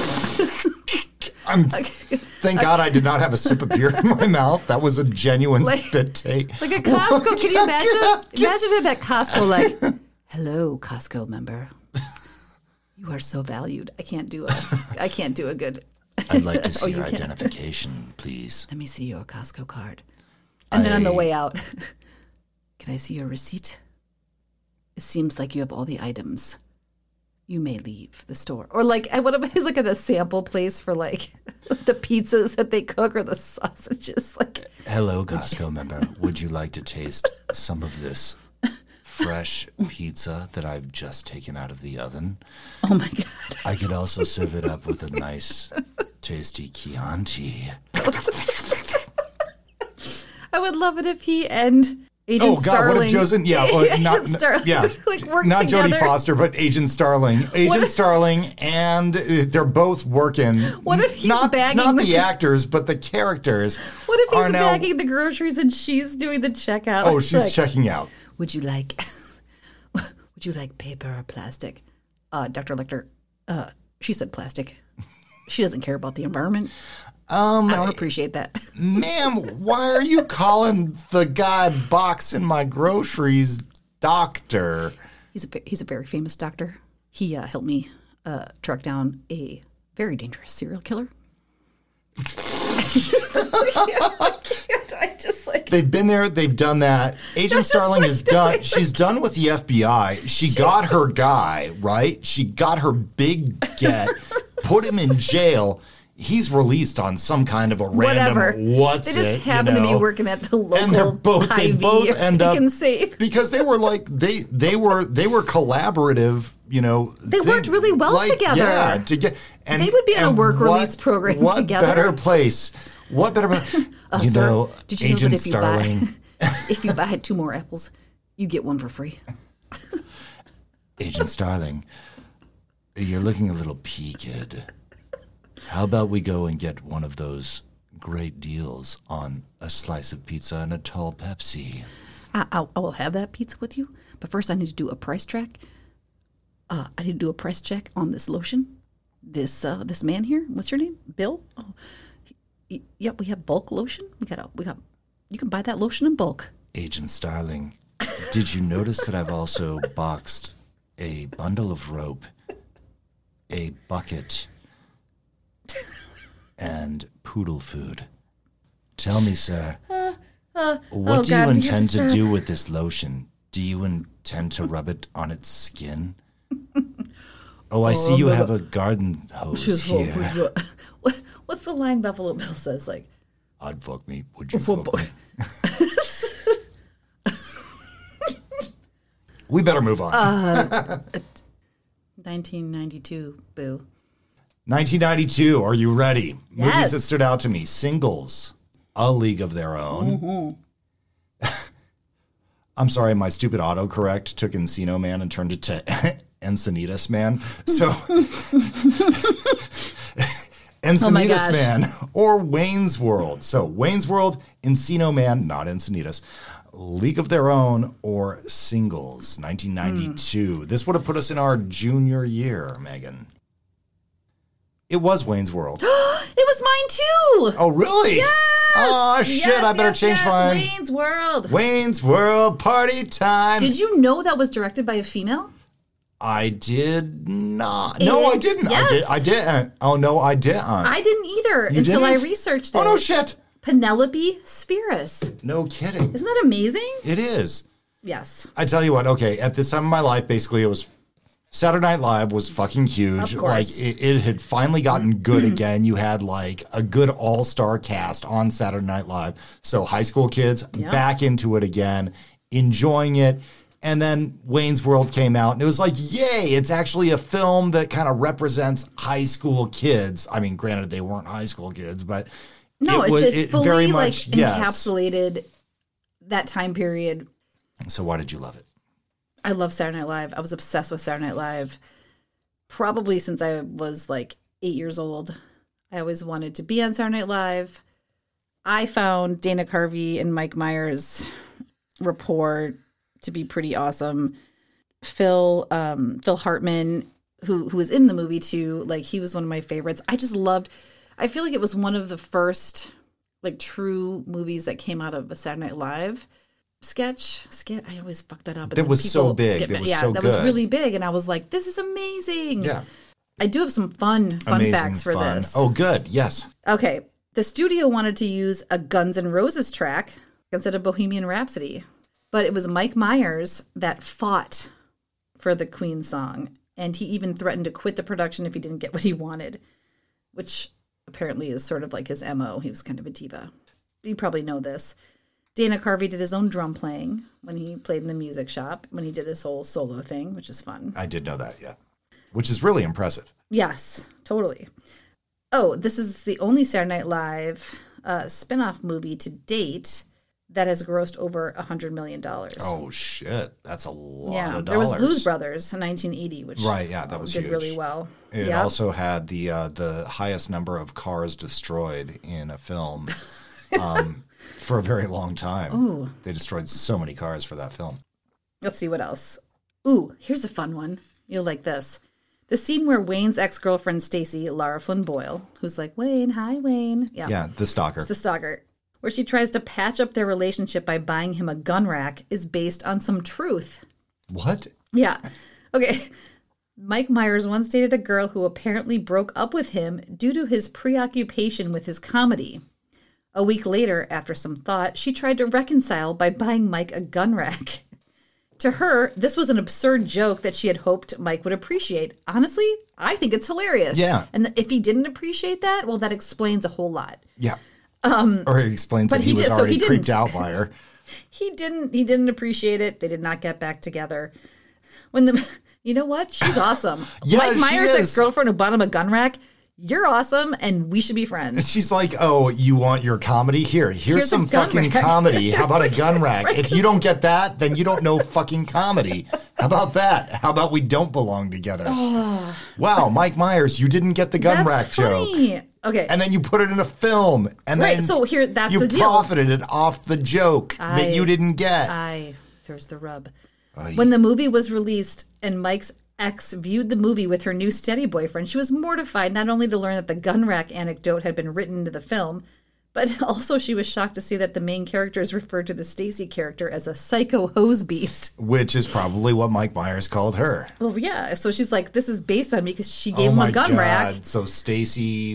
Thank God I did not have a sip of beer in my mouth. That was a genuine spit take. Like a Costco. Can you imagine? Imagine him at Costco like, hello, Costco member. You are so valued. I can't do a good. I'd like to see your identification, please. Let me see your Costco card. And then on the way out, can I see your receipt? It seems like you have all the items. You may leave the store. Or like, what if he's like at a sample place for like the pizzas that they cook or the sausages? Like, hello, Costco member. Would you like to taste some of this fresh pizza that I've just taken out of the oven? Oh my God. I could also serve it up with a nice, tasty Chianti. I would love it if he and Agent Starling. What if Josen? Yeah, like work not together. Jodie Foster, but Agent Starling. Starling, and they're both working. What if he's bagging not the actors, but the characters? What if he's bagging the groceries and she's doing the checkout? Oh, she's like, checking out. Would you like paper or plastic? Dr. Lecter, she said plastic. She doesn't care about the environment. I don't appreciate that. Ma'am, why are you calling the guy boxing my groceries doctor? He's a very famous doctor. He helped me track down a very dangerous serial killer. I just like they've been there, they've done that. Agent Starling is done. She's done with the FBI. She got her guy, right? She got her big get, put him in jail. He's released on some kind of a random They just happen to be working at the local and they both end up safe. because they were like they were collaborative, They worked really well together. Yeah, they would be on a work release program together. What better sir, did you know Agent that Starling, if you buy 2 more apples, you get 1 for free? Agent Starling, you're looking a little peaked. How about we go and get one of those great deals on a slice of pizza and a tall Pepsi? I will have that pizza with you, but first I need to do a price check. I need to do a price check on this lotion. This man here, what's your name? Bill? Oh, yep, we have bulk lotion. We got. You can buy that lotion in bulk. Agent Starling, did you notice that I've also boxed a bundle of rope, a bucket, and poodle food? Tell me, sir, what do you intend to do with this lotion? Do you intend to rub it on its skin? Oh, I see you have a garden hose here. What's the line Buffalo Bill says? Like, I'd fuck me. Would you fuck me? We better move on. 1992, boo. 1992, are you ready? Yes. Movies that stood out to me. Singles, A League of Their Own. Mm-hmm. I'm sorry, my stupid autocorrect took Encino Man and turned it to Encinitas Man. So, Encinitas Man or Wayne's World. So, Wayne's World, Encino Man, not Encinitas. League of Their Own or Singles, 1992. This would have put us in our junior year, Megan. It was Wayne's World. It was mine too. Oh, really? Yes. Oh, shit. Yes, I better change mine. Wayne's World. Wayne's World, party time. Did you know that was directed by a female? I did not. No, I didn't. Yes. I didn't. Oh, no, I didn't. I didn't either until I researched it. Oh, no shit. Penelope Spheris. No kidding. Isn't that amazing? It is. Yes. I tell you what, okay, at this time of my life, basically, it was Saturday Night Live was fucking huge. Of course. Like it had finally gotten good again. You had like a good all-star cast on Saturday Night Live. So high school kids back into it again, enjoying it. And then Wayne's World came out and it was like, yay, it's actually a film that kind of represents high school kids. I mean, granted, they weren't high school kids, but no, it just fully very much, encapsulated that time period. So why did you love it? I love Saturday Night Live. I was obsessed with Saturday Night Live probably since I was like 8 years old. I always wanted to be on Saturday Night Live. I found Dana Carvey and Mike Myers' rapport to be pretty awesome. Phil Hartman, who was in the movie too, like he was one of my favorites. I feel like it was one of the first like true movies that came out of a Saturday Night Live skit. I always fuck that up. That was so big. That was really big. And I was like, this is amazing. Yeah. I do have some fun facts for this. Oh, good. Yes. Okay. The studio wanted to use a Guns N' Roses track instead of Bohemian Rhapsody, but it was Mike Myers that fought for the Queen song, and he even threatened to quit the production if he didn't get what he wanted, which apparently is sort of like his MO. He was kind of a diva. You probably know this. Dana Carvey did his own drum playing when he played in the music shop, when he did this whole solo thing, which is fun. I did know that, yeah. Which is really impressive. Yes, totally. Oh, this is the only Saturday Night Live spinoff movie to date that has grossed over $100 million. Oh, shit. That's a lot of dollars. There was Blues Brothers in 1980, which that was did huge. Really well. It also had the highest number of cars destroyed in a film for a very long time. Ooh. They destroyed so many cars for that film. Let's see what else. Ooh, here's a fun one. You'll like this. The scene where Wayne's ex-girlfriend, Stacy, Lara Flynn Boyle, who's like, Wayne, hi, Wayne. Yeah, the stalker. It's the stalker. Where she tries to patch up their relationship by buying him a gun rack is based on some truth. What? Yeah. Okay. Mike Myers once dated a girl who apparently broke up with him due to his preoccupation with his comedy. A week later, after some thought, she tried to reconcile by buying Mike a gun rack. To her, this was an absurd joke that she had hoped Mike would appreciate. Honestly, I think it's hilarious. Yeah. And if he didn't appreciate that, well, that explains a whole lot. Yeah. Or it explains that he was already creeped out by her. He didn't appreciate it. They did not get back together. You know what? She's awesome. Yeah, Mike Myers' she is. ex-girlfriend who bought him a gun rack. You're awesome, and we should be friends. She's like, oh, you want your comedy? Here's some fucking comedy. How about a gun rack? Right, if you don't get that, then you don't know fucking comedy. How about that? How about we don't belong together? Oh. Wow, Mike Myers, you didn't get the gun rack funny. Joke. Okay. And then you put it in a film. And then so that's you the deal. profited it off the joke that you didn't get. There's the rub. When the movie was released and Mike's ex viewed the movie with her new steady boyfriend, she was mortified not only to learn that the gun rack anecdote had been written into the film, but also she was shocked to see that the main characters referred to the Stacy character as a psycho hose beast. Which is probably what Mike Myers called her. Well, yeah. So she's like, this is based on me because she gave him a gun rack. So Stacy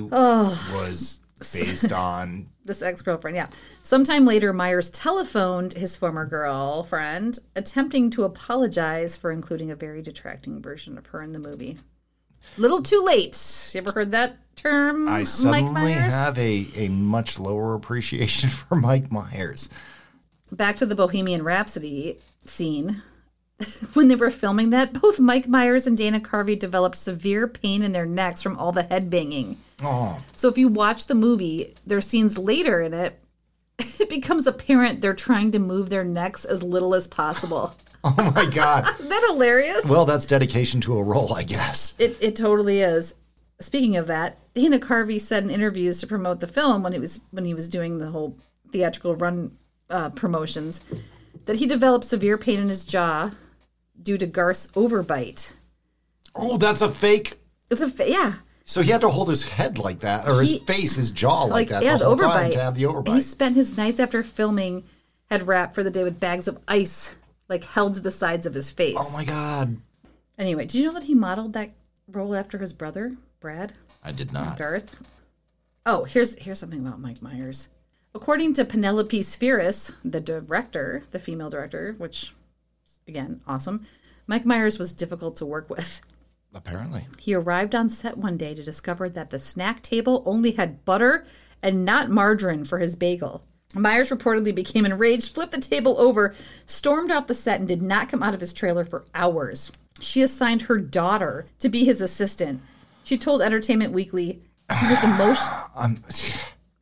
was based on this ex-girlfriend, yeah. Sometime later, Myers telephoned his former girlfriend, attempting to apologize for including a very detracting version of her in the movie. Little too late. You ever heard that term, I suddenly have a much lower appreciation for Mike Myers. Back to the Bohemian Rhapsody scene. When they were filming that, both Mike Myers and Dana Carvey developed severe pain in their necks from all the headbanging. Oh. So if you watch the movie, there are scenes later in it, it becomes apparent they're trying to move their necks as little as possible. Oh my God. Isn't that hilarious? Well, that's dedication to a role, I guess. It totally is. Speaking of that, Dana Carvey said in interviews to promote the film when he was doing the whole theatrical run promotions that he developed severe pain in his jaw due to Garth's overbite. Oh, that's a fake. Yeah. So he had to hold his head like that, or his jaw like that the whole time to have the overbite. He spent his nights after filming, had wrapped for the day with bags of ice, like held to the sides of his face. Oh my God. Anyway, did you know that he modeled that role after his brother, Brad? I did not. Garth. Oh, here's something about Mike Myers. According to Penelope Spheris, the female director, which, again, awesome, Mike Myers was difficult to work with. Apparently. He arrived on set one day to discover that the snack table only had butter and not margarine for his bagel. Myers reportedly became enraged, flipped the table over, stormed off the set, and did not come out of his trailer for hours. She assigned her daughter to be his assistant. She told Entertainment Weekly he was emotional.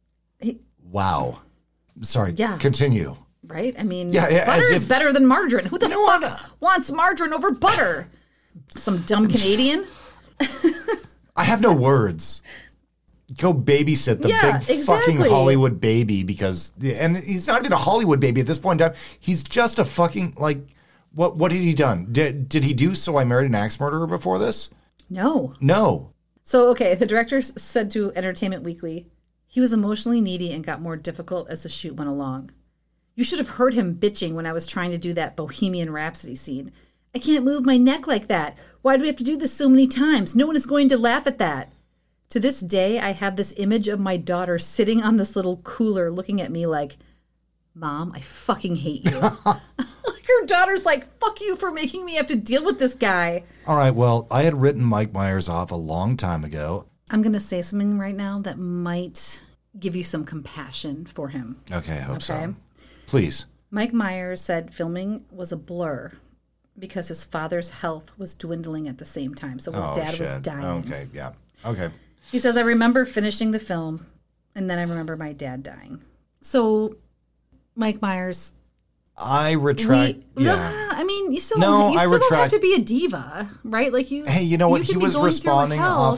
Wow. Sorry. Yeah. Continue. Right? I mean, butter is better than margarine. Who the fuck wants margarine over butter? Some dumb Canadian? I have no words. go babysit the big fucking Hollywood baby and he's not even a Hollywood baby at this point in time. He's just a fucking, like, what had he done? Did he do So I Married an Axe Murderer before this? No. So, okay, the director said to Entertainment Weekly, he was emotionally needy and got more difficult as the shoot went along. You should have heard him bitching when I was trying to do that Bohemian Rhapsody scene. I can't move my neck like that. Why do we have to do this so many times? No one is going to laugh at that. To this day, I have this image of my daughter sitting on this little cooler looking at me like, Mom, I fucking hate you. Like her daughter's like, fuck you for making me have to deal with this guy. All right, well, I had written Mike Myers off a long time ago. I'm going to say something right now that might give you some compassion for him. Okay, I hope so. Please. Mike Myers said filming was a blur because his father's health was dwindling at the same time. So his dad was dying. Okay, yeah. Okay. He says, I remember finishing the film, and then I remember my dad dying. So, Mike Myers... I retract... I mean, you still don't have to be a diva, right? Like you. Hey, you know what? He was responding off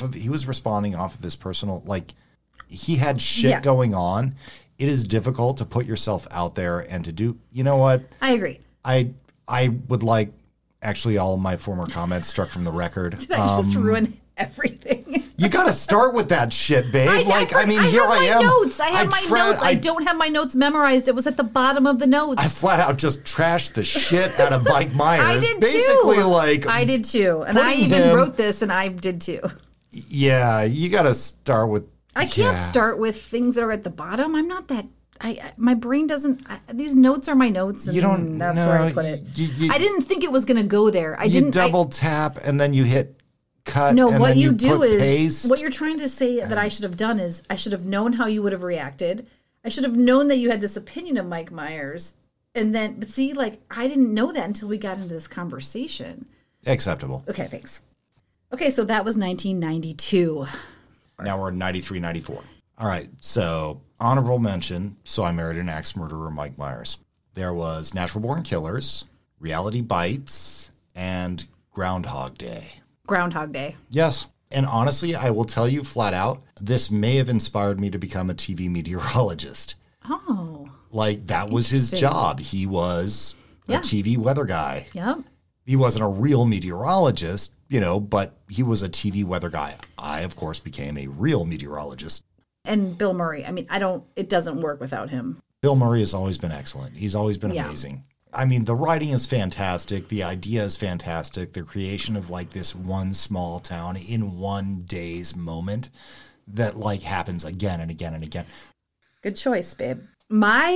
of his personal... Like, he had shit going on. It is difficult to put yourself out there and to do... You know what? I agree. I would like... Actually, all of my former comments struck from the record. Did I just ruin everything? You got to start with that shit, babe. I have my notes. I have my notes. I don't have my notes memorized. It was at the bottom of the notes. I flat out just trashed the shit out of Mike Myers. I did basically, too. Like I did too, and I even wrote this, and I did too. Yeah, you got to start with. I can't start with things that are at the bottom. I'm not that. My brain doesn't. These notes are my notes, and that's where I put it. I didn't think it was going to go there. You double tap, and then you hit cut. No, and what then you do is paste. What you're trying to say that I should have done is I should have known how you would have reacted. I should have known that you had this opinion of Mike Myers, and then but see, like I didn't know that until we got into this conversation. Acceptable. Okay, thanks. Okay, so that was 1992. Now we're in 93, 94. All right, so honorable mention, So I Married an Axe Murderer, Mike Myers. There was Natural Born Killers, Reality Bites, and Groundhog Day. Groundhog Day. Yes. And honestly, I will tell you flat out, this may have inspired me to become a TV meteorologist. Oh. Like, that was his job. He was a TV weather guy. Yep. He wasn't a real meteorologist, but he was a TV weather guy. I, of course, became a real meteorologist. And Bill Murray. I mean, it doesn't work without him. Bill Murray has always been excellent. He's always been amazing. I mean, the writing is fantastic. The idea is fantastic. The creation of like this one small town in one day's moment that like happens again and again and again. Good choice, babe. My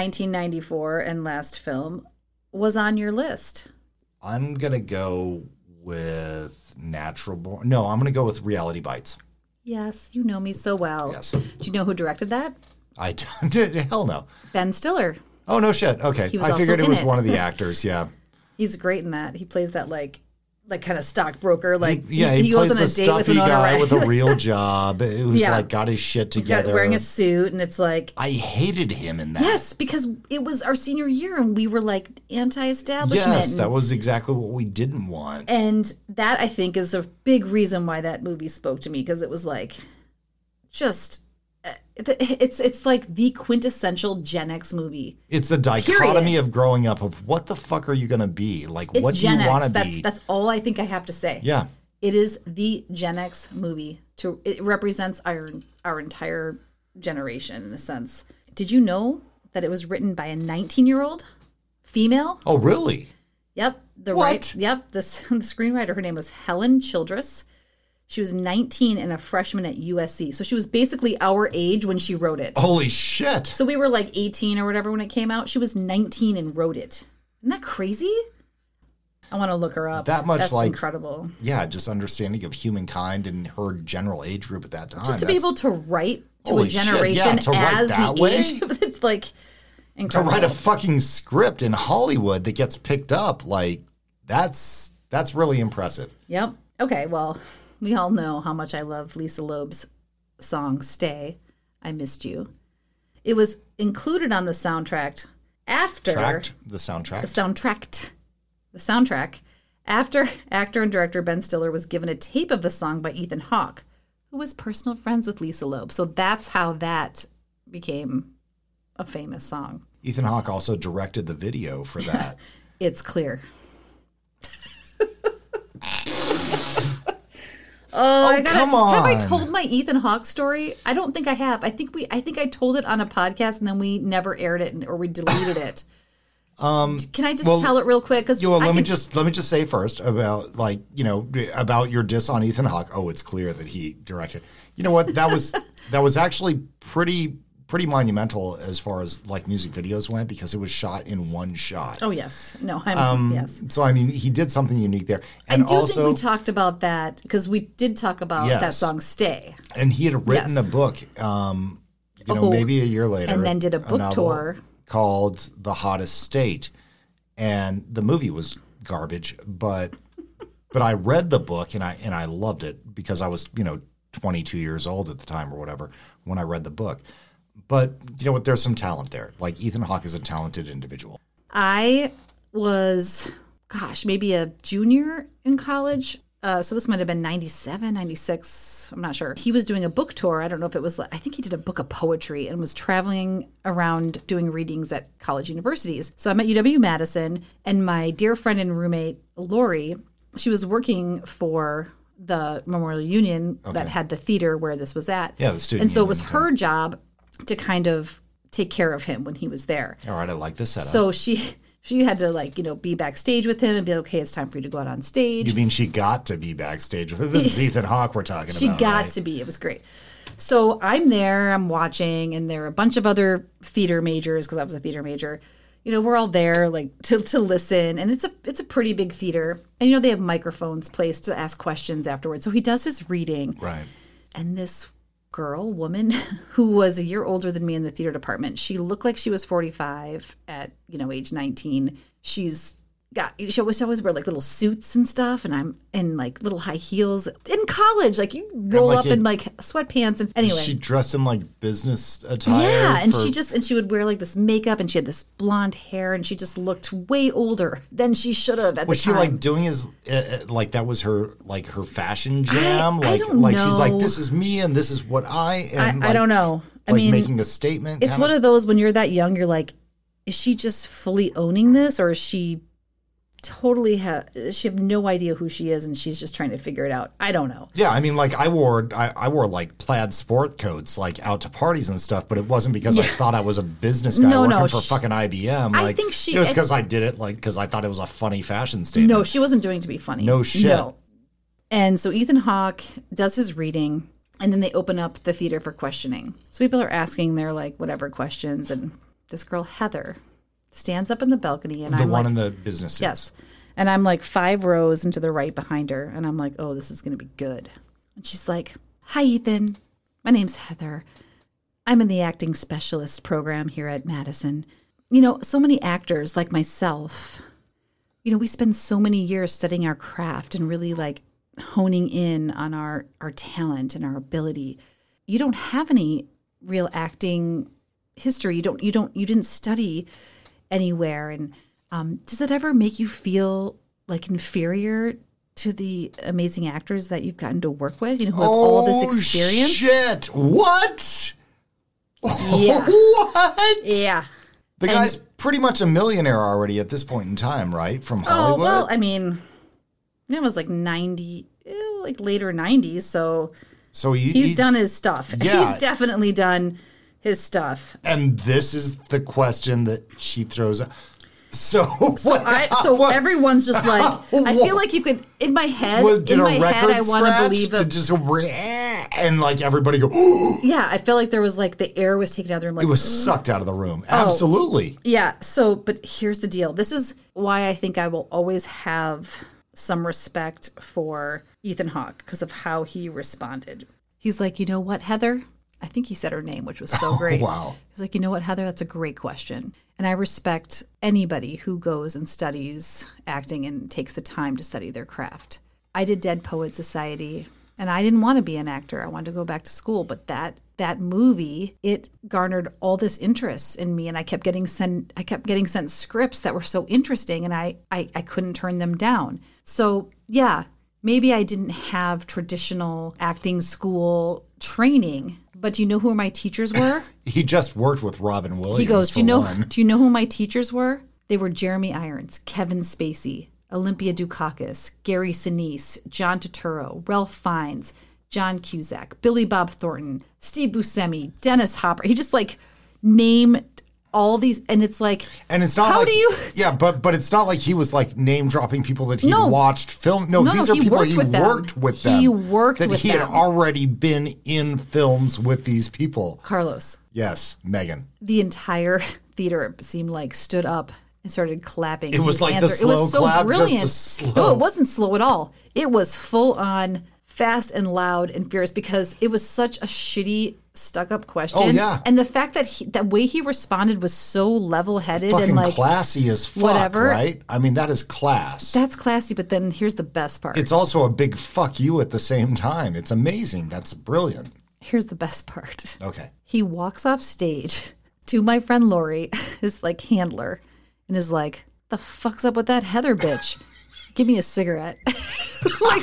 1994 and last film was on your list. I'm going to go with Natural Born. No, I'm going to go with Reality Bites. Yes, you know me so well. Yes. Do you know who directed that? I don't. Hell no. Ben Stiller. Oh, no shit. Okay. I figured it was one of the actors. Yeah. He's great in that. He plays that like kind of stockbroker. Like he goes plays on a date with an guy with a real job who's like got his shit together. He's wearing a suit, and it's like I hated him in that. Yes, because it was our senior year, and we were like anti-establishment. Yes, that was exactly what we didn't want. And that I think is a big reason why that movie spoke to me, because it was like just. It's like the quintessential Gen X movie. It's a dichotomy of growing up of what the fuck are you going to be? Like, it's what do you want to be? That's all I think I have to say. Yeah. It is the Gen X movie. It represents our entire generation in a sense. Did you know that it was written by a 19-year-old female? Oh, really? Yep. The screenwriter, her name was Helen Childress. She was 19 and a freshman at USC. So she was basically our age when she wrote it. Holy shit. So we were like 18 or whatever when it came out. She was 19 and wrote it. Isn't that crazy? I want to look her up. That's incredible. Yeah, just understanding of humankind and her general age group at that time. Just to be able to write to a generation as the age of it's like incredible. To write a fucking script in Hollywood that gets picked up, like that's really impressive. Yep. Okay, well, we all know how much I love Lisa Loeb's song, Stay, I Missed You. It was included on the soundtrack after... The soundtrack after actor and director Ben Stiller was given a tape of the song by Ethan Hawke, who was personal friends with Lisa Loeb. So that's how that became a famous song. Ethan Hawke also directed the video for that. It's clear. Come on. Have I told my Ethan Hawke story? I don't think I have. I think I told it on a podcast and then we never aired it or we deleted it. Can I just tell it real quick? Let me just say first about about your diss on Ethan Hawke. Oh, it's clear that he directed. You know what? That was actually pretty monumental as far as like music videos went because it was shot in one shot. Oh yes, no, yes. So I mean, he did something unique there. And I do think we talked about that because we did talk about that song "Stay." And he had written a book, maybe a year later, and then did a book tour called "The Hottest State," and the movie was garbage, but I read the book and I loved it because I was 22 years old at the time or whatever when I read the book. But you know what? There's some talent there. Like Ethan Hawke is a talented individual. I was, maybe a junior in college. So this might have been 97, 96. I'm not sure. He was doing a book tour. I don't know if it was, I think he did a book of poetry and was traveling around doing readings at college universities. So I'm at UW-Madison and my dear friend and roommate, Lori, she was working for the Memorial Union that had the theater where this was at. Yeah, the student And so union, it was her job to kind of take care of him when he was there. All right, I like this setup. So she had to be backstage with him and be like, okay, it's time for you to go out on stage. You mean she got to be backstage with him? This is Ethan Hawke we're talking about. She got right? to be. It was great. So I'm there, I'm watching, and there are a bunch of other theater majors because I was a theater major. We're all there like to listen, and it's a pretty big theater. And they have microphones placed to ask questions afterwards. So he does his reading. Right. And this woman who was a year older than me in the theater department, she looked like she was 45 at age 19. She always wear like little suits and stuff, and I'm in like little high heels in college. Like you roll up in like sweatpants, and anyway, she dressed in like business attire. Yeah, and she would wear like this makeup, and she had this blonde hair, and she just looked way older than she should have at the time. Was she like doing like that was her fashion jam? I don't know. She's like, this is me, and this is what I am. I don't know. I mean, making a statement. It's one of those when you're that young, you're like, is she just fully owning this, or is she totally she have no idea who she is and she's just trying to figure it out? I don't know. Yeah, I mean, like I wore like plaid sport coats like out to parties and stuff, but it wasn't because I thought I was a business guy working for fucking IBM. Like, I think it was because I did it because I thought it was a funny fashion statement. No, she wasn't doing it to be funny. No shit. No. And so Ethan Hawke does his reading, and then they open up the theater for questioning. So people are asking their like whatever questions, and this girl Heather stands up in the balcony, and the one in the business suits. Yes. And I'm like 5 rows into the right behind her, and I'm like, oh, this is going to be good. And she's like, hi, Ethan. My name's Heather. I'm in the acting specialist program here at Madison. So many actors like myself, we spend so many years studying our craft and really like honing in on our talent and our ability. You don't have any real acting history. You didn't study anywhere. And does it ever make you feel like inferior to the amazing actors that you've gotten to work with, who have all this experience? Shit. What? Yeah. What? Yeah. The guy's pretty much a millionaire already at this point in time, right? From Hollywood? Oh, well, I mean, it was like 90, like later 90s. So he's done his stuff. Yeah. He's definitely done his stuff. And this is the question that she throws out. So everyone's just like, I feel like you could, in my head, I want to believe it. Just and like everybody go, yeah, I felt like there was like the air was taken out of the room. Like, it was sucked out of the room. Absolutely. Yeah. So, but here's the deal. This is why I think I will always have some respect for Ethan Hawke because of how he responded. He's like, you know what, Heather? I think he said her name, which was so great. Wow. He's like, you know what, Heather? That's a great question. And I respect anybody who goes and studies acting and takes the time to study their craft. I did Dead Poets Society, and I didn't want to be an actor. I wanted to go back to school. But that movie, it garnered all this interest in me, and I kept getting sent scripts that were so interesting, and I couldn't turn them down. So, yeah, maybe I didn't have traditional acting school training, but do you know who my teachers were? He just worked with Robin Williams. He goes, do you know who my teachers were? They were Jeremy Irons, Kevin Spacey, Olympia Dukakis, Gary Sinise, John Turturro, Ralph Fiennes, John Cusack, Billy Bob Thornton, Steve Buscemi, Dennis Hopper. He just like named all these, and it's like, and it's not how like, do you? Yeah, but it's not like he was like name dropping people that he watched film. No, these are people he worked with them. He worked with them. That he had already been in films with these people. Carlos. Yes, Megan. The entire theater seemed like stood up and started clapping. It was like the slow clap, brilliant. just a slow. No, it wasn't slow at all. It was full on fast and loud and furious because it was such a shitty stuck-up question. Oh, yeah. And the fact that that way he responded was so level-headed fucking and like classy as fuck, whatever. Right? I mean, that is class. That's classy, but then here's the best part. It's also a big fuck you at the same time. It's amazing. That's brilliant. Here's the best part. Okay. He walks off stage to my friend Lori, his like handler, and is like, "The fuck's up with that Heather bitch? Give me a cigarette." Like,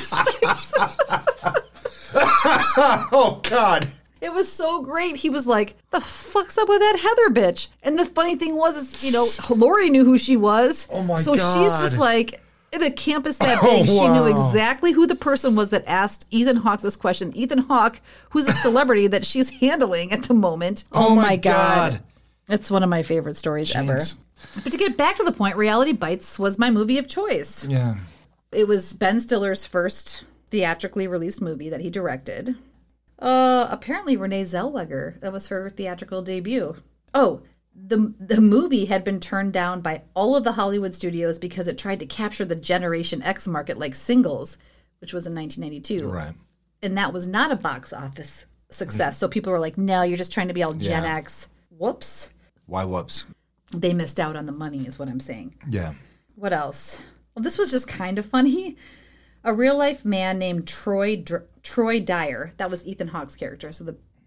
oh God. it was so great. He was like, "The fuck's up with that Heather bitch?" And the funny thing was, is, Lori knew who she was. Oh my so God. she's just like, in a campus that big, she knew exactly who the person was that asked Ethan Hawke this question. Ethan Hawke, who's a celebrity that she's handling at the moment. Oh my God. It's one of my favorite stories ever. But to get back to the point, Reality Bites was my movie of choice. Yeah. It was Ben Stiller's first theatrically released movie that he directed. Apparently Renee Zellweger, that was her theatrical debut. Oh, the movie had been turned down by all of the Hollywood studios because it tried to capture the Generation X market like Singles, which was in 1992. Right. And that was not a box office success. So people were like, no, you're just trying to be all Gen X. Whoops. Why whoops? They missed out on the money is what I'm saying. Yeah. What else? Well, this was just kind of funny. A real life man named Troy Dyer, that was Ethan Hawke's character, so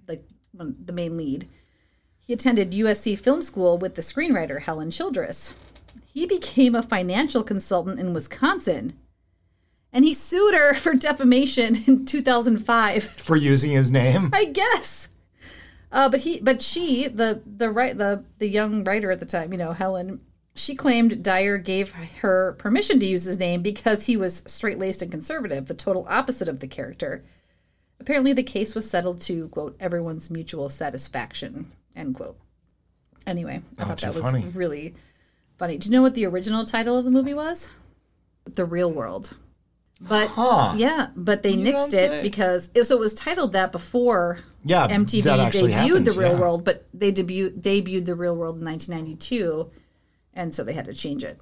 the main lead. He attended USC Film School with the screenwriter Helen Childress. He became a financial consultant in Wisconsin, and he sued her for defamation in 2005 for using his name. I guess. But she, the young writer at the time, Helen, she claimed Dyer gave her permission to use his name because he was straight-laced and conservative, the total opposite of the character. Apparently, the case was settled to, quote, everyone's mutual satisfaction, end quote. Anyway, I thought that was really funny. Do you know what the original title of the movie was? The Real World. But but they nixed it because it was titled that before MTV debuted The Real World, but they debuted The Real World in 1992, and so they had to change it.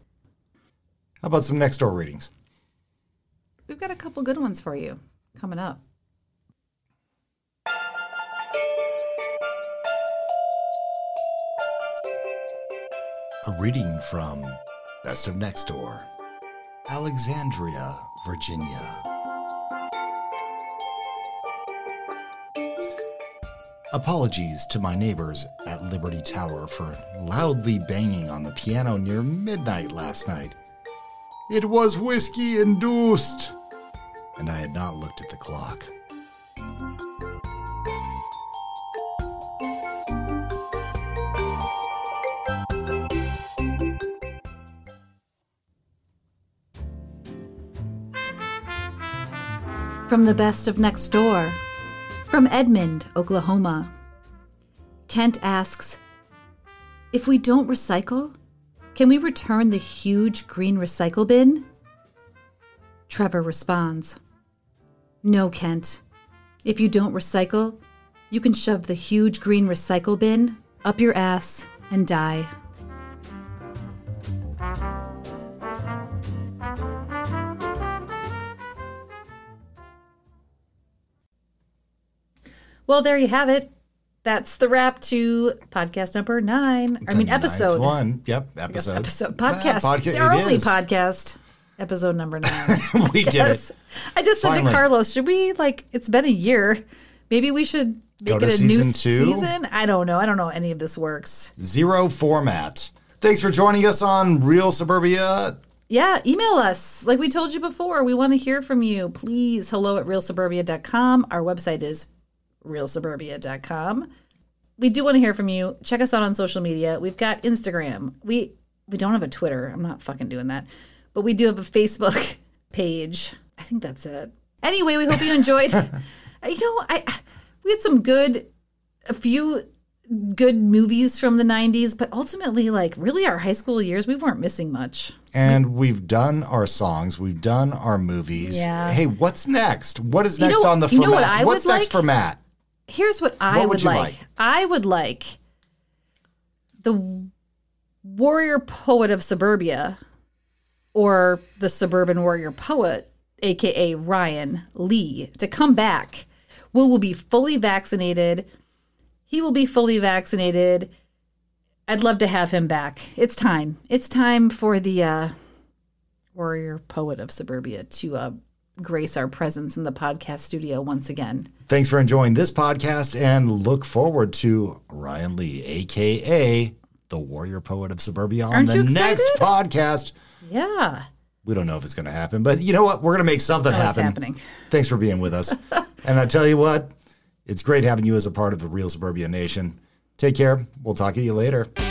How about some Next Door readings? We've got a couple good ones for you coming up. A reading from Best of Next Door, Alexandria, Virginia. Apologies to my neighbors at Liberty Tower for loudly banging on the piano near midnight last night. It was whiskey-induced, and I had not looked at the clock. From the Best of Next Door, from Edmond, Oklahoma. Kent asks, if we don't recycle, can we return the huge green recycle bin? Trevor responds, no, Kent. If you don't recycle, you can shove the huge green recycle bin up your ass and die. Well, there you have it. That's the wrap to podcast number 9. Episode. One. Yep, episode. Podcast. Our only podcast. Episode number 9. We did it. I just said to Carlos, should we, it's been a year. Maybe we should make it a new season? I don't know. I don't know any of this works. 0 format. Thanks for joining us on Real Suburbia. Yeah, email us. Like we told you before, we want to hear from you. Please, hello@realsuburbia.com. Our website is realsuburbia.com. We do want to hear from you. Check us out on social media. We've got Instagram. We don't have a Twitter. I'm not fucking doing that. But we do have a Facebook page. I think that's it. Anyway, we hope you enjoyed. We had a few good movies from the 90s, but ultimately, like, really our high school years, we weren't missing much. And we've done our songs. We've done our movies. Yeah. Hey, what's next? What is next on the for Matt? What's next for Matt? Here's what I would like. I would like the warrior poet of suburbia, or the suburban warrior poet, a.k.a. Ryan Lee, to come back. Will be fully vaccinated. He will be fully vaccinated. I'd love to have him back. It's time. It's time for the warrior poet of suburbia to grace our presence in the podcast studio once again. Thanks for enjoying this podcast, and look forward to Ryan Lee, a.k.a. the warrior poet of suburbia, on the next podcast. Yeah. We don't know if it's going to happen, but you know what? We're going to make something happen. It's happening. Thanks for being with us. And I tell you what, it's great having you as a part of the Real Suburbia Nation. Take care. We'll talk to you later.